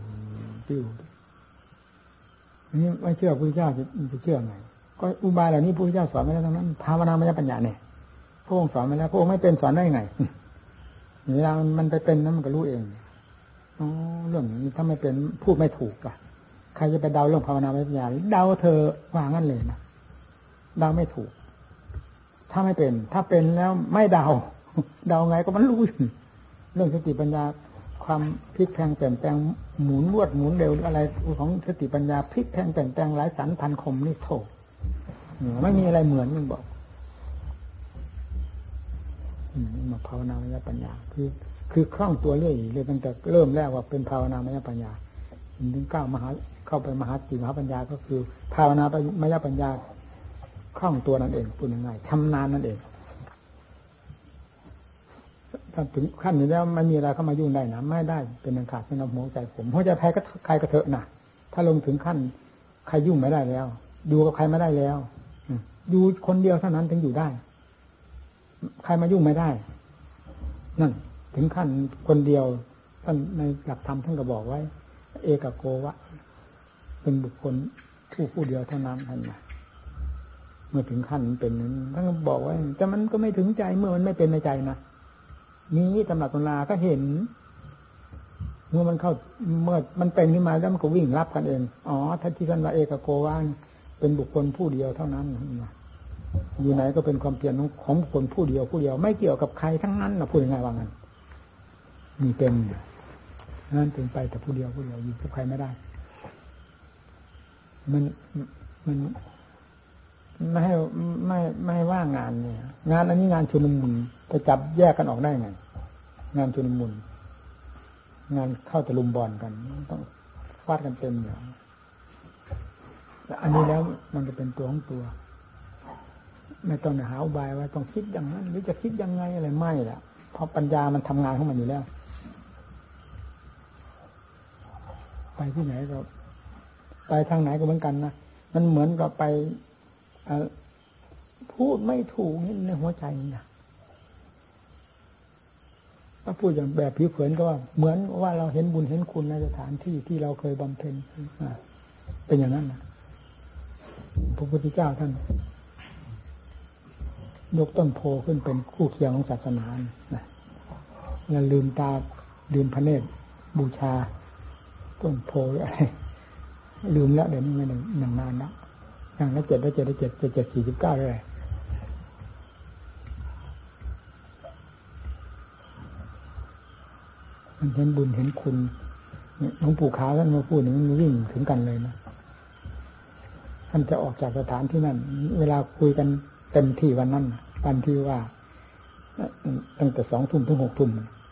นี่ไม่เชื่อพระพุทธเจ้าจะเชื่อไงก็อุบายเหล่านี้พระพุทธเจ้าสอนไม่ได้ทั้งนั้นภาวนาไม่ได้ปัญญาเนี่ยพระองค์สอนไม่แล้วพระองค์ไม่เป็นสอนได้ไงเวลามันไปเป็นนั้นมันก็รู้เองเรื่องนี้ถ้าไม่เป็นพูดไม่ถูกอ่ะใครจะไปเดาเรื่องภาวนาปัญญาเดาเธอว่างั้นเลยนะเดาไม่ถูกถ้าไม่เป็นถ้าเป็นแล้วไม่เดาไงก็มันรู้เรื่องสติปัญญาความพลิกแพลงเปลี่ยนแปลงหมุนเร็วอะไรของสติปัญญาพลิกแพลงเปลี่ยนแปลงหลายสันพันคมนี่โถไม่มีอะไรเหมือนมันบอกมาภาวนามยปัญญาคือคล่องตัวเรื่อยตั้งแต่เริ่มแรกว่าเป็นภาวนามยปัญญาถึงก้าวเข้าไปมหาสติมหาปัญญาก็คือภาวนาไปมยปัญญาคล่องตัวนั่นเองพูดง่ายๆชำนาญนั่นเองถ้าถึงขั้นนี้แล้วไม่มีอะไรเข้ามายุ่งได้นะไม่ได้เป็นอันขาดสำหรับหัวใจผมหัวใจใครก็เถอะนะถ้าลงถึงขั้นใครยุ่งไม่ได้แล้วอยู่กับใครไม่ได้แล้วอยู่คนเดียวเท่านั้นถึงอยู่ได้ใครมายุ่งไม่ได้นั่นถึงขั้นคนเดียวท่านในหลักธรรมท่านก็บอกไว้เอกโกวะเป็นบุคคลผู้เดียวเท่านั้นท่านนะเมื่อถึงขั้นเป็นนั้นท่านก็บอกไว้แต่มันก็ไม่ถึงใจเมื่อมันไม่เป็นในใจนะนี้ตำหนักตำราก็เห็นเมื่อมันเข้าเมื่อมันเป็นขึ้นมาแล้วมันก็วิ่งรับกันเองอ๋อท่านที่ท่านว่าเอกโกวะเป็นบุคคลผู้เดียวเท่านั้นอยู่ไหนก็เป็นความเพียรของบุคคลผู้เดียวไม่เกี่ยวกับใครทั้งนั้นนะพูดง่ายๆว่างั้นมีเป็นนั่นถึงไปแต่ผู้เดียวอยู่กับใครไม่ได้มันไม่ให้ว่างานเนี่ยงานอันนี้งานชุลมุนไปจับแยกกันออกได้ไงงานชุลมุนงานเข้าตะลุมบอลกันต้องฟาดกันเต็มอย่างอันนี้แล้วมันจะเป็นตัวของตัวไม่ต้องหาอุบายว่าต้องคิดอย่างนั้นหรือจะคิดยังไงอะไรไม่ละเพราะปัญญามันทำงานของมันอยู่แล้วไปที่ไหนก็ไปทางไหนก็เหมือนกันนะมันเหมือนกับไปพูดไม่ถูกในหัวใจนะถ้าพูดอย่างแบบผิวเผินก็ว่าเหมือนว่าเราเห็นบุญเห็นคุณในสถานที่ที่เราเคยบำเพ็ญเป็นอย่างนั้นนะพระพุทธเจ้าท่านยกต้นโพขึ้นเป็นคู่เคียงของศาสนานะแล้วลืมตาลืมพระเนตรบูชาต้นโพอะไรลืมแล้วเดี๋ยวนี้ไม่นานแล้วอย่างละ7 49เลยมันเห็นบุญเห็นคุณหลวงปู่ขาวท่านมาพูดอย่างนี้วิ่งถึงกันเลยนะท่านจะออกจากสถานที่นั่นเวลาคุยกันเต็มที่วันนั้นวันที่ว่าตั้งแต่20:00 ถึง 18:00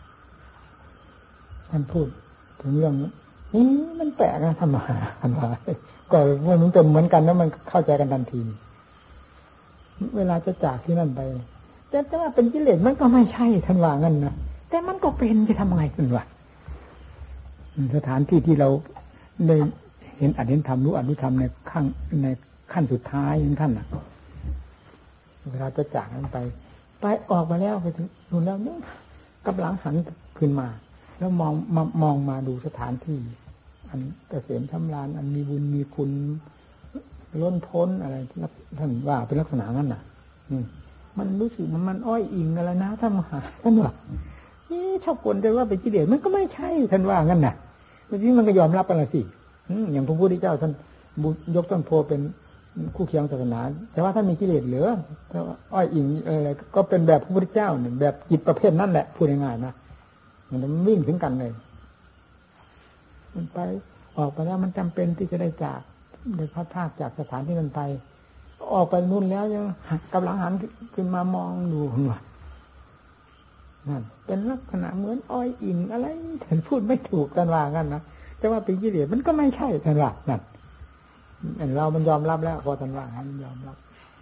ท่านพูดถึงเรื่องนี้มันแปลกนะธรรมะอันว่าก็ว่ามันเป็นเหมือนกันแล้วมันเข้าใจกันทันทีเวลาจะจากที่นั่นไปแต่ว่าเป็นกิเลสมันก็ไม่ใช่ท่านว่างั้นนะแต่มันก็เป็นจะทำไงท่านว่าสถานที่ที่เราได้เห็นอธิธรรมรู้อนุธรรมในขั้นสุดท้ายของท่านน่ะเวลาจะจากนั้นไปออกมาแล้วไปถึงนู่นแล้วเนี่ยกำลังหันขึ้นมาแล้วมองมาดูสถานที่อันเกษมชำนาญอันมีบุญมีคุณล้นพ้นอะไรท่านว่าเป็นลักษณะนั้นน่ะมันรู้สึกมันอ้อยอิงอะไรนะท่านมหาท่านว่าชอบกลแต่ว่าเป็นกิเลสมันก็ไม่ใช่ท่านว่างั้นน่ะเมื่อกี้มันก็ยอมรับกันละสิอย่างพระพุทธเจ้าท่านยกต้นโพเป็นคู่เคียงศาสนาแต่ว่าถ้ามีกิเลสเหลืออ้อยอิงอะไรก็เป็นแบบพระพุทธเจ้าเนี่ยแบบจิตประเภทนั่นแหละพูดง่ายๆนะมันวิ่งถึงกันเลยมันไปออกไปแล้วมันจำเป็นที่จะได้จากได้พัดพรากจากสถานที่นั้นไปออกไปนู่นแล้วยังกำลังหันขึ้นมามองดูว่านั่นเป็นลักษณะเหมือนอ้อยอิงอะไรท่านพูดไม่ถูกท่านว่างั้นนะแต่ว่าเป็นกิเลสมันก็ไม่ใช่ท่านว่านั่นเรามันยอมรับแล้วพอท่านว่ามันยอมรับ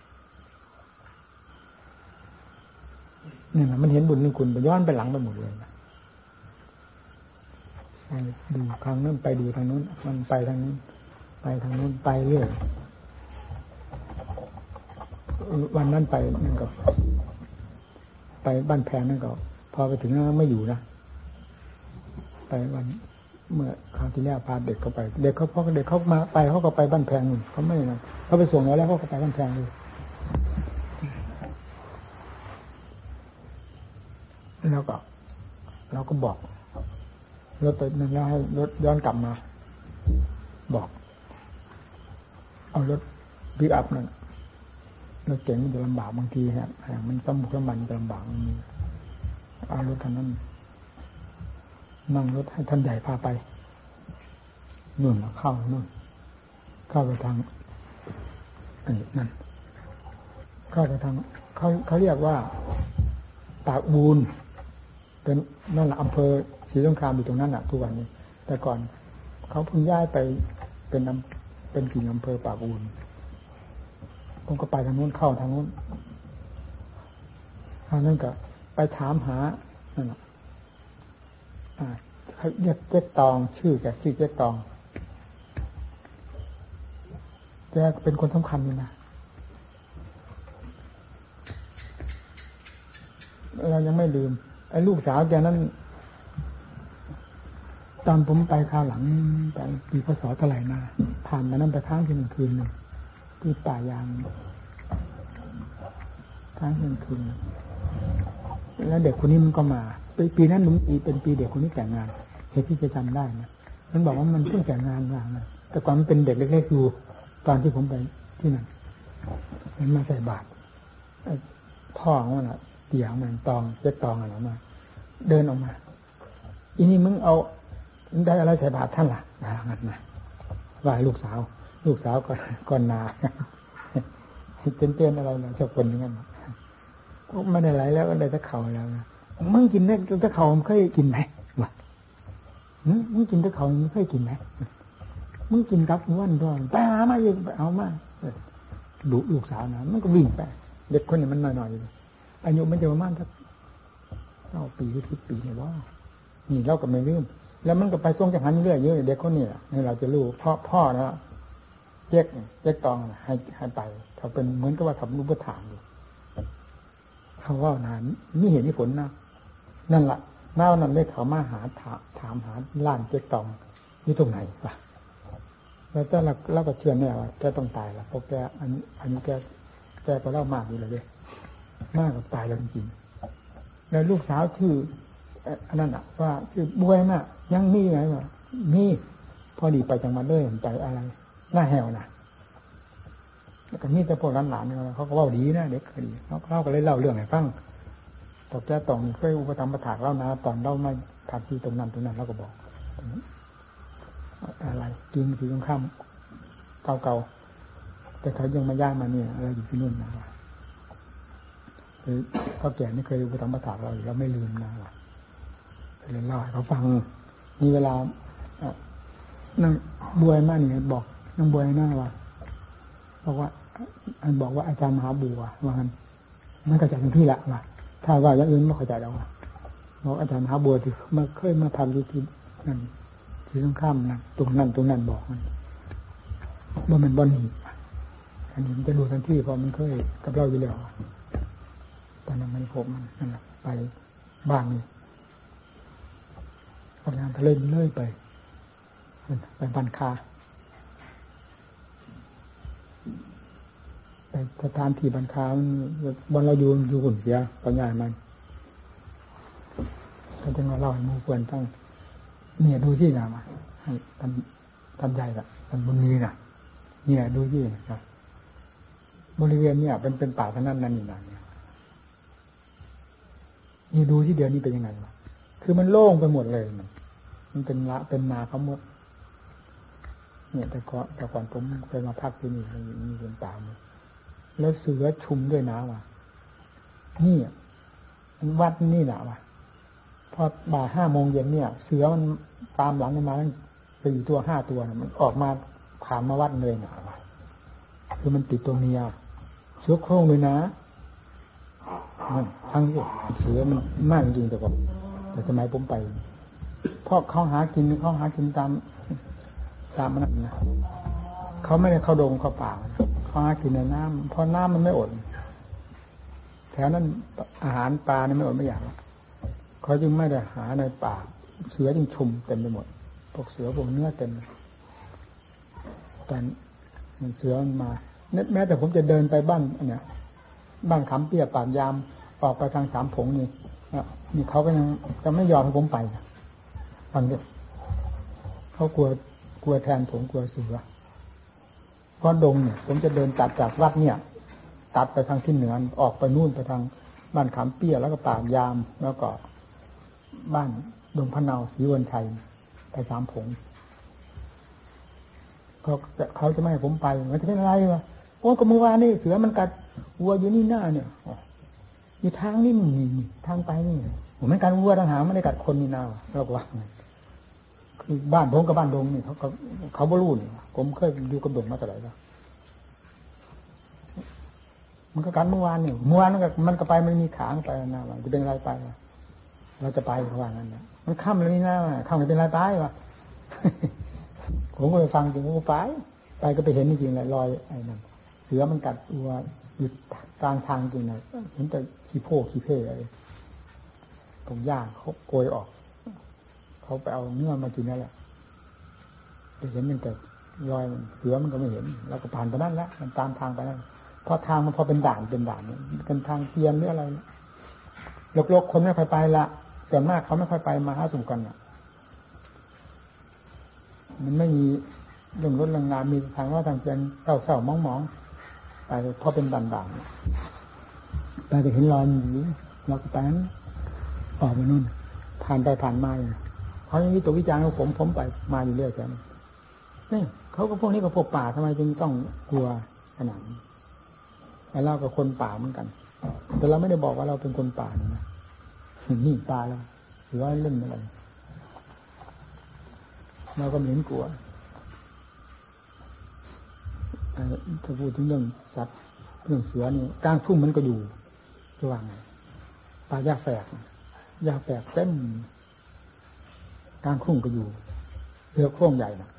นี่แหละมันเห็นบุญนี่คุณไปย้อนไปหลังไปหมดเลยนะดูทางนั้นไปดูทางนู้นมันไปทางนี้ไปทางนู้นไปเรื่อยวันนั้นไปนั่นก็ไปบ้านแพงนั่นก็พอไปถึงนั้นไม่อยู่นะไปวันเมื่อคราวที่แล้วพาเด็กเขาไปเด็กเขาพอเด็กเขามาไปเขาก็ไปบ้านแพงนู่นเขาไม่นะเขาไปส่งแล้วเขาก็ไปบ้านแพงเลยแล้วก็เราก็บอกรถไปนั่นแล้วให้รถย้อนกลับมาบอกเอารถปิกอัพนั่นรถเก๋งมันจะลำบากบางทีฮะมันต้องบุกมันจะลำบากเอารถคันนั้นนั่งรถให้ท่านใหญ่พาไปนู่นแล้วเข้านู่นเข้าไปทางนั่นเข้าไปทางเขาเรียกว่าปากบูนเป็นนั่นแหละอำเภอศรีสงครามอยู่ตรงนั้นแหละทุกวันนี้แต่ก่อนเขาเพิ่งย้ายไปเป็นกิ่งอำเภอปากอู่นผมก็ไปทางนู้นเข้าทางนู้นทางนั้นก็ไปถามหานั่นแหละเขาเรียกเจ๊ตองชื่อแกชื่อเจ๊ตองแกเป็นคนสำคัญเลยนะเรายังไม่ลืมไอ้ลูกสาวแกนั้นตอนผมไปคราวหลังไปปีพศเท่าไหร่มาผ่านมานั่นไปค้างที่1 คืนหนึ่งที่ป่ายางค้าง1 คืนแล้วเด็กคนนี้มันก็มาปีนั้นลุงปีเป็นปีเด็กคนนี้แต่งงานเหตุที่จะจำได้นะมันบอกว่ามันเพิ่งแต่งงานมาแต่ก่อนมันเป็นเด็กเล็กๆอยู่ตอนที่ผมไปที่นั่นมันมาใส่บาตรพ่อของมันเตี่ยของมันตองเจ็ดตองอะไรมาเดินออกมาอีนี่มึงเอาได้อะไรใส่บาตรท่านล่ะงั้นนะว่าลูกสาวก็นาเตือนอะไรนะเจ้าคนอย่างนั้นไม่ได้ไรแล้วก็ได้ตะเข่าแล้วมึงกินได้ตะเข่ามึงเคยกินไหมวะมึงกินตะเข่ามึงเคยกินไหมมึงกินกับวันก่อนไปหามาเองไปเอามาลูกสาวนะมันก็วิ่งไปเด็กคนนี้มันหน่อยๆอายุมันจะประมาณสัก9 ปีหรือ10 ปีเนี่ยว่านี่เราก็ไม่ลืมแล้วมันก็ไปส่งจังหันเรื่อยเยอะเด็กคนนี้นี่เราจะรู้พ่อนะเจ๊กตองให้ไปเขาเป็นเหมือนกับว่าทำรูปฐานอยู่เขาว่านานนี่เห็นนี่ผลนะนั่นแหละหน้านั้นได้เขามาถามหาล้านเจ๊กตองอยู่ตรงไหนวะแล้วแต่เราก็เชื่อแน่ว่าแกต้องตายแล้วเพราะแกอันนี้แกก็เล่ามากอยู่เลยมากกับตายแล้วจริงๆแล้วลูกสาวชื่ออันนั้นอ่ะว่าชื่อบวยน่ะยังมีไงวะมีพอดีไปจังหวัดเลยไปอะไรหน้าแหวนะแล้วก็มีแต่พวกหลานๆเขาก็ว่าดีนะเด็กก็ดีเขาก็เลยเล่าเรื่องให้ฟังตอนแกต้องเคยอุปถัมภ์ประถากเล่านะตอนเล่ามาทำที่ตรงนั้นเราก็บอกอะไรกินสีตรงข้ามเก่าๆแต่เขายังมาย่างมาเนี่ยอะไรอยู่ที่นู่นนะคือเขาแก่นี่เคยอุปถัมภ์ประถากเราอยู่แล้วไม่ลืมนะเลยเล่าให้เขาฟังนี่เวลานั่งบวยมากนี่บอกนั่งบวยหน้าว่าบอกว่าอาจารย์มหาบัวว่างั้นมันก็จะเป็นที่ละว่าถ้าว่าอย่างอื่นไม่เข้าใจแล้วว่าบอกอาจารย์มหาบัวที่มาเคยมาทำอยู่ที่นั่นที่ต้องข้ามนะตรงนั้นบอกมันว่ามันบ่หนีอันนี้มันจะรู้ทันทีเพราะมันเคยกับเราอยู่แล้วตอนนั้นมันพบมันนั่นแหละไปบ้านนี่ออกงานทะเลเลยไปบันคาไปสถานที่บันคาบนเราอยู่หุ่นเสียปัญญามันก็จะมาเล่าให้มูควรตั้งเนี่ยดูที่นะมาทำใจละทำบุญนี้นะเนี่ยดูที่นะครับบริเวณเนี่ยเป็นป่าทั้งนั้นนั่นนี่นะนี่ดูที่เดียวนี้เป็นยังไงวะคือมันโล่งไปหมดเลยมันเป็นนาเขาหมดเนี่ยแต่ก่อนผมเคยมาพักที่นี่มีเป็นป่าหมดแล้วเสือชุมด้วยนะว่ะนี่วัดนี่นะว่ะพอบ่าย5 โมงเย็นเนี่ยเสือมันตามหลังกันมา4 ตัว 5 ตัวมันออกมาผ่านมาวัดเลยนะว่ะคือมันติดตัวเมียเสือโคร่งเลยนะมันทั้งเสือมันมากจริงแต่สมัยผมไปเพราะเขาหากินตามมันนะเขาไม่ได้เข้าดงเข้าป่าเขาหากินในน้ำเพราะน้ำมันไม่อดแถวนั้นอาหารปลาเนี่ยไม่อดไม่อยากเขาจึงไม่ได้หาในป่าเสือจึงชุมเต็มไปหมดพวกเสือพวกเนื้อเต็มแต่มันเสือมันมาแม้แต่ผมจะเดินไปบ้านเนี่ยบ้านขำเปี้ยป่านยามออกไปทางสามผงนี่เขาก็ยังจะไม่ยอมให้ผมไปฟังดิเขากลัวแทนผมกลัวเสือเพราะดงเนี่ยผมจะเดินตัดจากวัดเนี่ยตัดไปทางที่เหนือออกไปนู่นไปทางบ้านขำเปี้ยแล้วก็ป่านยามแล้วก็บ้านดงพะเนาศรีวันชัยไปสามผงเขาจะไม่ให้ผมไปมันจะเป็นอะไรวะโอ้ก็เมื่อวานนี่เสือมันกัดวัวอยู่นี่หน้าเนี่ยอยู่ทางนี่ทางไปนี่ผมไม่กัดวัวทางหางไม่ได้กัดคนนี่นาเราก็ว่าคือบ้านผมกับบ้านดงนี่เขาบ่รู้นี่ผมเคยอยู่กับดงมาแต่ไหนแล้วมันก็กันเมื่อวานนี่เมื่อวานมันก็ไปมันมีขางไปนะว่าจะเป็นอะไรไปเราจะไปเพราะว่างั้นนะมันค่ำแล้วนี่นะค่ำจะเป็นอะไรไปวะผมก็ไปฟังจริงผมก็ไปก็ไปเห็นจริงๆเลยรอยไอ้นั่นเสือมันกัดตัวอยู่กลางทางจริงเลยเห็นแต่ขี้โพกขี้เพ่อะไรตรงหญ้าเขาโกยออกเขาไปเอาเนื้อมากินนั่นแหละจะเห็นมันแต่รอยเสือมันก็ไม่เห็นแล้วก็ผ่านไปนั่นแล้วมันตามทางไปนั่นเพราะทางมันพอเป็นด่านเป็นทางเตียนหรืออะไรโลกคนไม่ค่อยไปละส่วนมากเขาไม่ค่อยไปมาหาสู่กันมันไม่มีเรื่องรถเรื่องงานมีทางว่าทางเตียนเศร้าๆมองๆไปเพราะเป็นด่านไปจะเห็นรอยอยู่เราก็ไปนั้นออกไปนู่นผ่านไปผ่านมาเขายังมีตัววิจารณ์ของผมไปมาอยู่เรื่อยแค่นี้นี่เขาก็พวกนี้ก็พวกป่าทำไมจึงต้องกลัวขนาดนี้แต่เรากับคนป่าเหมือนกันแต่เราไม่ได้บอกว่าเราเป็นคนป่านะนี่ป่าแล้วหรือว่าเล่นอะไรเราก็ไม่เห็นกลัวถ้าพูดถึงเรื่องสัตว์เรื่องเสือนี่กลางทุ่งมันก็อยู่ระหว่างไงป่าหญ้าแฝกเต็มกลางทุ่งก็อยู่เสือโคร่งใหญ่นะ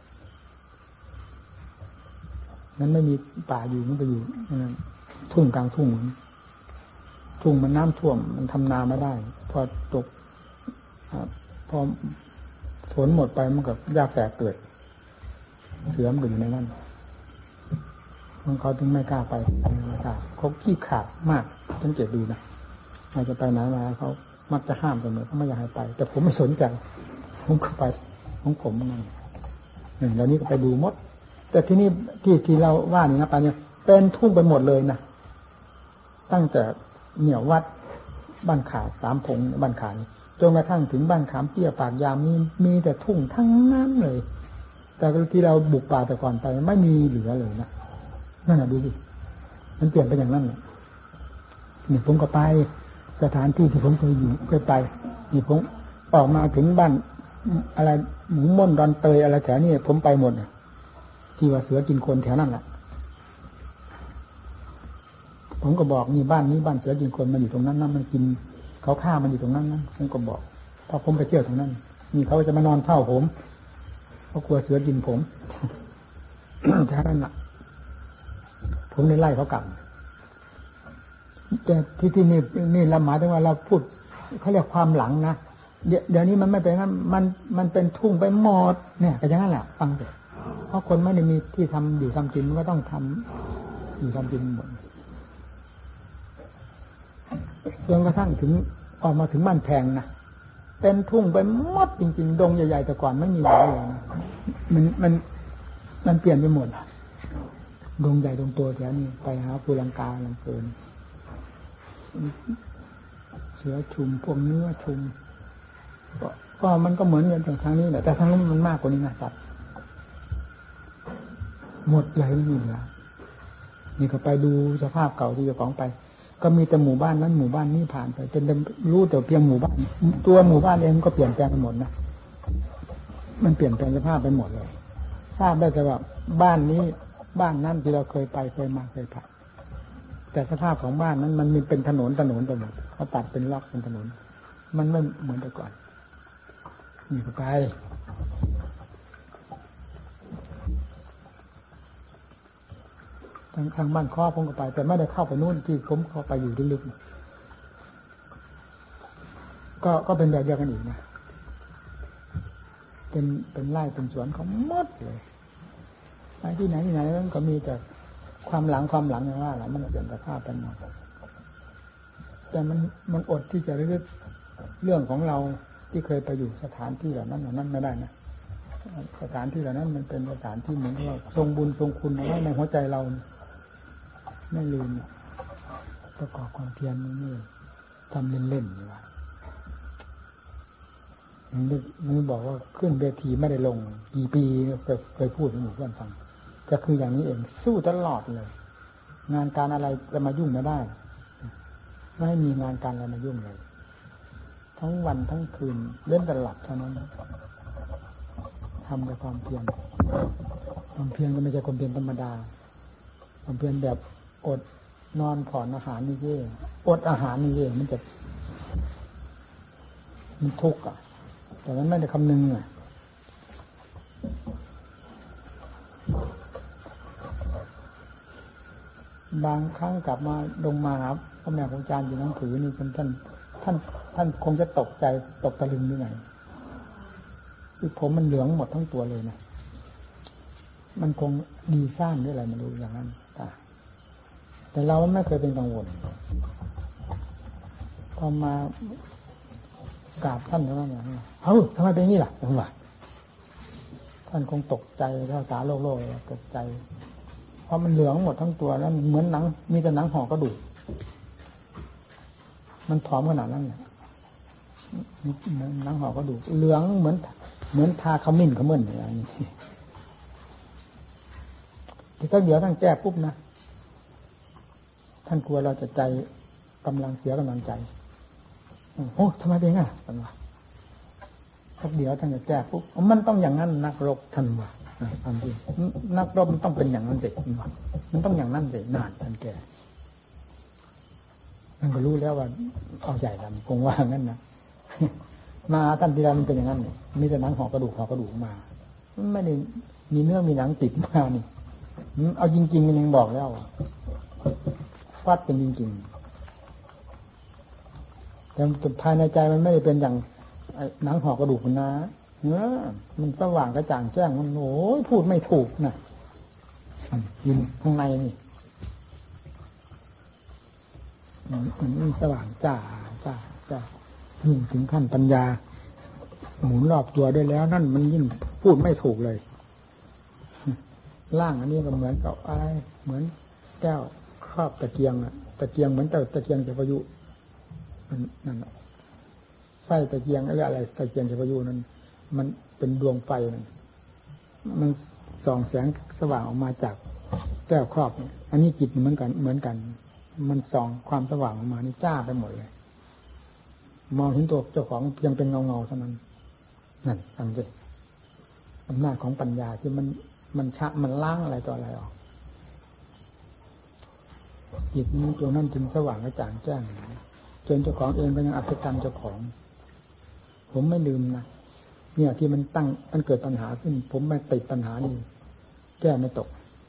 นั้นไม่มีป่าอยู่มันก็อยู่ทุ่งกลางทุ่งมันน้ำท่วมมันทำนาไม่ได้พอตกพอฝนหมดไปมันกับหญ้าแฝกเกิดเสือมันก็อยู่ในนั้นมันเขาถึงไม่กล้าไปไม่กล้าเขาขี้ขลาดมากสังเกตดูนะอาจจะไปไหนมาเขามักจะห้ามเสมอเขาไม่อยากให้ไปแต่ผมไม่สนใจผมก็ไปของผมนั่นเดี๋ยวนี้ก็ไปดูมดแต่ที่นี่ที่เราว่านี่นะไปเนี่ยเป็นทุ่งไปหมดเลยนะตั้งแต่เหนี่ยววัดบ้านขาสามพงบ้านขาจนกระทั่งถึงบ้านขามเตี้ยปากยามมีแต่ทุ่งทั้งนั้นเลยแต่ที่เราบุกป่าแต่ก่อนไปไม่มีเหลือเลยนะนั่นน่ะดูสิมันเปลี่ยนไปอย่างนั้นนี่ผมก็ไปสถานที่ที่ผมเคยอยู่เคยไปนี่ผมออกมาถึงบ้านอะไรหมูม่นดอนเตยอะไรแถวนี้ผมไปหมดที่ว่าเสือกินคนแถวนั้นแหละผมก็บอกนี่บ้านนี้บ้านเสือกินคนมันอยู่ตรงนั้นนะมันกินเขาฆ่ามันอยู่ตรงนั้นนะผมก็บอกพอผมไปเที่ยวตรงนั้นนี่เขาจะมานอนเฝ้าผมเขากลัวเสือกินผมแถวนั้นน่ะผมเลยไล่เขากลับแต่ที่นี่เราหมายถึงว่าเราพูดเขาเรียกความหลังนะเดี๋ยวนี้มันไม่เป็นงั้นมันเป็นทุ่งไปหมดเนี่ยก็อย่างนั้นแหละฟังเถอะเพราะคนไม่ได้มีที่ทำอยู่ทำกินมันก็ต้องทำอยู่ทำกินหมดจนกระทั่งถึงออกมาถึงบ้านแพงนะเป็นทุ่งไปหมดจริงๆดงใหญ่ๆแต่ก่อนไม่มีอะไรเลยนะมันเปลี่ยนไปหมดดงใหญ่ดงโตแถวนี้ไปหาภูลังกาลังเกินเสือชุมพวกเนื้อชุมก็มันก็เหมือนกันทางนี้แหละแต่ทางนู้นมันมากกว่านี้นะสัตว์หมดเลยไม่มีเหลือนี่ก็ไปดูสภาพเก่าที่เจ้าของไปก็มีแต่หมู่บ้านนั้นหมู่บ้านนี้ผ่านไปจนรู้แต่เพียงหมู่บ้านตัวหมู่บ้านเองก็เปลี่ยนแปลงไปหมดนะมันเปลี่ยนแปลงสภาพไปหมดเลยทราบได้แต่ว่าบ้านนี้บ้านนั้นที่เราเคยไปเคยมาเคยผ่านแต่สภาพของบ้านนั้นมันมีเป็นถนนไปหมดเขาตัดเป็นล็อกเป็นถนนมันไม่เหมือนแต่ก่อนนี่ก็ไปทางบ้านข้อผมก็ไปแต่ไม่ได้เข้าไปนู่นที่ผมเข้าไปอยู่ลึกๆก็เป็นแบบเดียวกันอีกนะเป็นไร่เป็นสวนเขาหมดเลยไปที่ไหนแล้วก็มีแต่ความหลังอย่างว่าแหละมันเปลี่ยนสภาพเป็นหมดแต่มันอดที่จะรึกเรื่องของเราที่เคยไปอยู่สถานที่เหล่านั้นไม่ได้นะสถานที่เหล่านั้นมันเป็นสถานที่เหมือนว่าทรงบุญทรงคุณเอาไว้ในหัวใจเราไม่ลืมประกอบความเพียรนี่ทำเล่นๆนี่ว่ามันบอกว่าขึ้นเวทีไม่ได้ลงกี่ปีเคยพูดให้หมู่เพื่อนฟังก็คืออย่างนี้เองสู้ตลอดเลยงานการอะไรจะมายุ่งไม่ได้ไม่ให้มีงานการอะไรมายุ่งเลยทั้งวันทั้งคืนเล่นแต่หลับเท่านั้นำด้วยความเพียรความเพียรก็ไม่ใช่ความเพียรธรรมดาความเพียรแบบอดนอนผ่อนอาหารนี่เย่อดอาหารนี่เย่มันทุกข์อ่ะแต่มันไม่ได้คำนึงอ่ะบางครั้งกลับมาลงมาครับพ่อแม่ครูอาจารย์อยู่หนังสือนี่ท่านคงจะตกใจตกตะลึงด้วยไงคือผมมันเหลืองหมดทั้งตัวเลยนะมันคงดีซ่านด้วยอะไรไม่รู้อย่างนั้นแต่เราไม่เคยเป็นกังวลพอมากราบท่านแล้วเนี่ยทำไมเป็นอย่างนี้ล่ะผมว่าท่านคงตกใจภาษาโลกตกใจเพราะมันเหลืองหมดทั้งตัวแล้วเหมือนหนังมีแต่หนังห่อกระดูกมันผอมขนาดนั้นเนี่ยหนังห่อกระดูกเหลืองเหมือนทาขมิ้นอย่างนี้ที่สักเดี๋ยวท่านแก้ปุ๊บนะท่านกลัวเราจะใจกำลังเสียกำลังใจโอ้ทำไมเป็นไงท่านว่าสักเดี๋ยวท่านจะแก้ปุ๊บมันต้องอย่างนั้นนักรบท่านว่าอันที่นักรบมันต้องเป็นอย่างนั้นสิมันต้องอย่างนั้นสินานท่านแก้ท่านก็รู้แล้วว่าเอาใหญ่แล้วคงว่างั้นนะมาท่านทีไรมันเป็นอย่างนั้นนี่มีแต่หนังห่อกระดูกมาไม่ได้มีเนื้อมีหนังติดมานี่เอาจริงๆมันยังบอกแล้วฟัดเป็นจริงๆแต่ภายในใจมันไม่ได้เป็นอย่างหนังห่อกระดูกนะมันสว่างกระจ่างแจ้งมันโอ้ยพูดไม่ถูกนะอยู่ข้างในนี่มันสว่างจ้ายิ่งถึงขั้นปัญญาหมุนรอบตัวได้แล้วนั่นมันยิ่งพูดไม่ถูกเลยร่างอันนี้ก็เหมือนกับอะไรเหมือนแก้วครอบตะเกียงตะเกียงเหมือนตะเกียงจะพายุนั่นไส้ตะเกียงอะไรตะเกียงจะพายุนั้นมันเป็นดวงไฟมันส่องแสงสว่างออกมาจากแก้วครอบอันนี้จิตเหมือนกันมันส่องความสว่างออกมานี่จ้าไปหมดเลยมองเห็นตัวเจ้าของเพียงเป็นเงาเท่านั้นนั่นฟังสิอำนาจของปัญญาที่มันล้างอะไรต่ออะไรออกจิตนี้ตัวนั้นจึงสว่างกระจ่างแจ้งจนเจ้าของเองก็ยังอัศจรรย์เจ้าของผมไม่ลืมนะเนี่ยที่มันเกิดปัญหาขึ้นผมไม่ติดปัญหานี่แก้ไม่ตก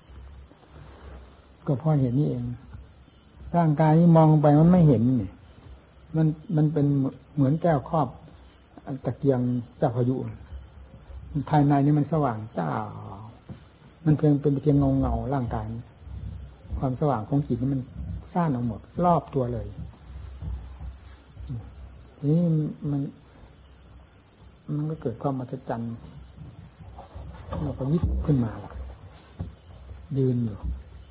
ก็เพราะเห็นนี่เองร่างกายนี้มองไปมันไม่เห็นนี่มันเป็นเหมือนแก้วครอบตะเกียงเจ้าพายุภายในนี่มันสว่างจ้ามันเป็นเพียงเงาร่างกายความสว่างของจิตนี่มันซ่านออกหมดรอบตัวเลยนี่มันก็เกิดความมหัศจรรย์เราก็ยิบขึ้นมายืนอยู่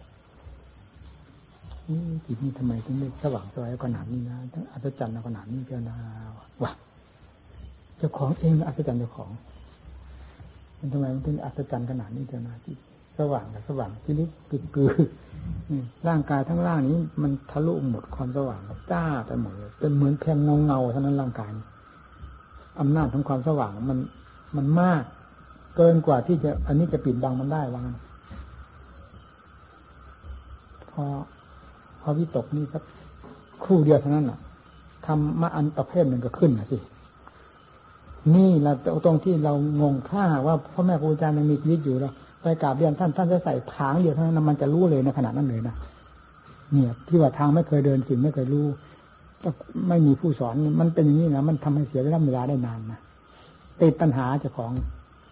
จิตนี่ทำไมถึงได้สว่างสวยขนาดนี้นะทั้งอัศจรรย์ขนาดนี้เจ้านะวะเจ้าของเองอัศจรรย์เจ้าของมันทำไมมันถึงอัศจรรย์ขนาดนี้เจ้านะที่สว่างกับสว่างที่นี้คือร่างกายทั้งร่างนี้มันทะลุหมดความสว่างจ้าไปหมดเลยเป็นเหมือนเพียงเงาเท่านั้นร่างกายอำนาจของความสว่างมันมากเกินกว่าที่จะอันนี้จะปิดบังมันได้ว่างั้นพอวิตกนี่สักครู่เดียวเท่านั้นน่ะทำมาอันประเภทหนึ่งก็ขึ้นนะสินี่แหละตรงที่เรางงถ้าว่าพ่อแม่ครูอาจารย์ยังมีชีวิตอยู่เราไปกราบเรียนท่านจะใส่ผางเดียวเท่านั้นมันจะรู้เลยในขณะนั้นเลยนะเนี่ยที่ว่าทางไม่เคยเดินสิ่งไม่เคยรู้ไม่มีผู้สอนมันเป็นอย่างนี้นะมันทำให้เสียเวลาได้นานนะติดปัญหาเจ้าของ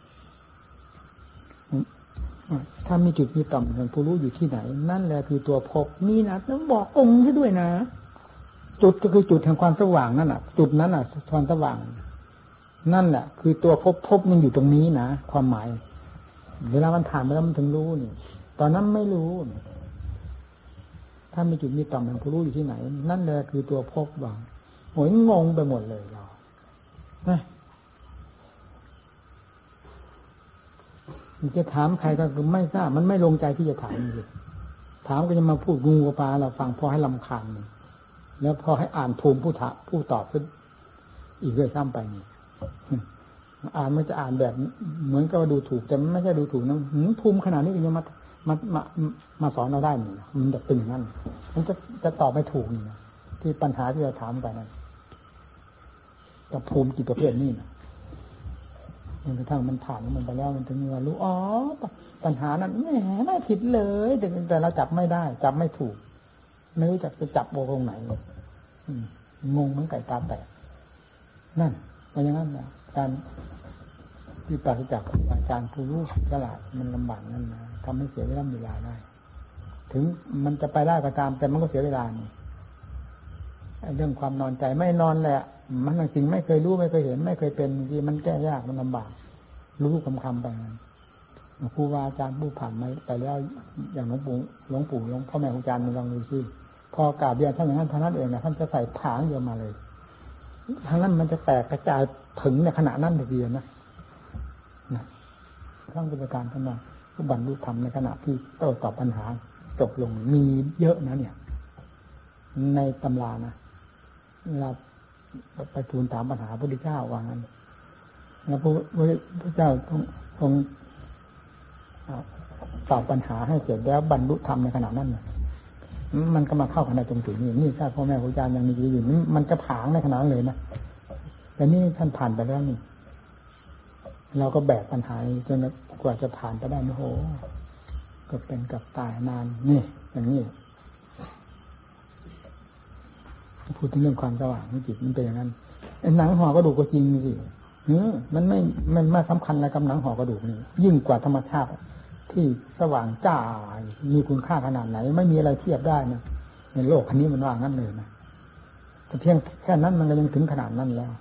ถ้ามีจุดมีต่อมของผู้รู้อยู่ที่ไหนนั่นแหละคือตัวพบนี่นะต้องบอกองค์ให้ด้วยนะจุดก็คือจุดแห่งความสว่างนั่นแหละจุดนั้นน่ะความสว่างนั่นแหละคือตัวพบมันอยู่ตรงนี้นะความหมายเวลามันผ่านไปแล้วมันถึงรู้นี่ตอนนั้นไม่รู้ถ้ามีจุดมีต่อมของผู้รู้อยู่ที่ไหนนั่นแหละคือตัวพบว่างโหยงงไปหมดเลยเราจะถามใครก็คือไม่ทราบมันไม่ลงใจที่จะถามเลยถามก็จะมาพูดงูกับปลาเราฟังพอให้รำคาญแล้วพอให้อ่านภูมิผู้ตอบขึ้นอีกด้วยซ้ำไปนี่อ่านมันจะอ่านแบบเหมือนกับว่าดูถูกแต่มันไม่ใช่ดูถูกนะภูมิขนาดนี้ก็ยังมาสอนเราได้นี่มันจะเป็นอย่างนั้นมันจะตอบไม่ถูกนี่ที่ปัญหาที่เราถามไปนั้นกับภูมิกี่ประเภทนี่นะจนกระทั่งมันผ่านมันไปแล้วมันถึงว่ารู้อ๋อปัญหานั้นแหมไม่ผิดเลยแต่เราจับไม่ได้จับไม่ถูกไม่รู้จักจะจับโบตรงไหนงงเหมือนไก่ตาแตกนั่นเป็นอย่างนั้นนะการที่ปราศจากอาจารย์ผู้รู้ฉลาดมันลำบากนั่นนะทำให้เสียเวลาได้ถึงมันจะไปได้ก็ตามแต่มันก็เสียเวลานี่เรื่องความนอนใจไม่นอนแหละมันจริงไม่เคยรู้ไม่เคยเห็นไม่เคยเป็นที่มันแก้ยากมันลำบากรู้คำไปนั้นครูบาอาจารย์ผู้ผ่านมาไปแล้วอย่างหลวงปู่พ่อแม่ครูอาจารย์มันลองดูซิพอกราบเรียนท่านอย่างนั้นท่านนั้นเองนะท่านจะใส่ผางเดียวมาเลยทางนั้นมันจะแตกกระจายถึงในขณะนั้นเดียวนะทั้งกิจการท่านว่าผู้บรรลุธรรมในขณะที่โต้ตอบปัญหาจบลงมีเยอะนะเนี่ยในตำรานะเวลาไปทูลถามปัญหาพระพุทธเจ้าว่างั้นแล้วพระพุทธเจ้าทรงตอบปัญหาให้เสร็จแล้วบรรลุธรรมในขณะนั้นมันก็มาเข้ากันในตรงจุดนี้นี่ถ้าพ่อแม่ครูอาจารย์ยังมีอยู่มันจะผางในขณะนั้นเลยนะแต่นี่ท่านผ่านไปแล้วนี่เราก็แบกปัญหาจนกว่าจะผ่านไปได้โอ้โหก็เป็นกับตายนานนี่อย่างนี้พูดถึงเรื่องความสว่างของจิตมันเป็นอย่างนั้นหนังห่อกระดูกก็จริงสิมันไม่สำคัญอะไรกับหนังห่อกระดูกนี่ยิ่งกว่าธรรมชาติที่สว่างจ้ามีคุณค่าขนาดไหนไม่มีอะไรเทียบได้นะในโลกอันนี้มันว่างั้นเลยนะแต่เพียงแค่นั้นมันก็ยังถึงขนาดนั้นแล้ว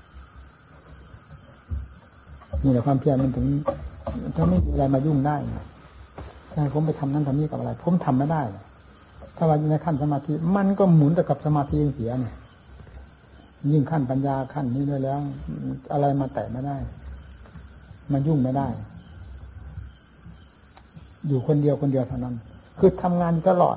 นี่แหละความเพียรมันถึงถ้าไม่มีอะไรมายุ่งได้ใช่ผมไปทำนั้นทำนี้กับอะไรผมทำไม่ได้ถ้าว่าในขั้นสมาธิมันก็หมุนแต่กับสมาธิเสียเนี่ยยิ่งขั้นปัญญาขั้นนี้ด้วยแล้วอะไรมาแตะไม่ได้มันยุ่งไม่ได้อยู่คนเดียวเท่านั้นคือทำงานตลอด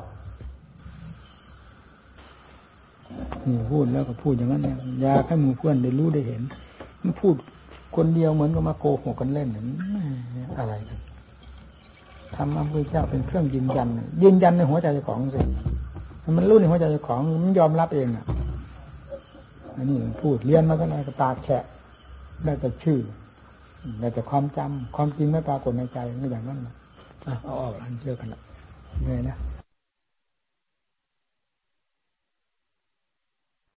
นี่พูดแล้วก็พูดอย่างนั้นเนี่ยอยากให้หมู่เพื่อนได้รู้ได้เห็นมันพูดคนเดียวเหมือนกับมาโกหกกันเล่นอะไรกันธรรมะพระเจ้าเป็นเครื่องยืนยันในหัวใจของสิมันรู้ในหัวใจของมันยอมรับเองอ่ะอันนี้พูดเรียนมาเท่าไหร่ก็ปากแฉะได้แต่ชื่อได้แต่ความจำความจริงไม่ปรากฏในใจไม่อย่างนั้นเอาออกอันเชื่อกันละเลยนะ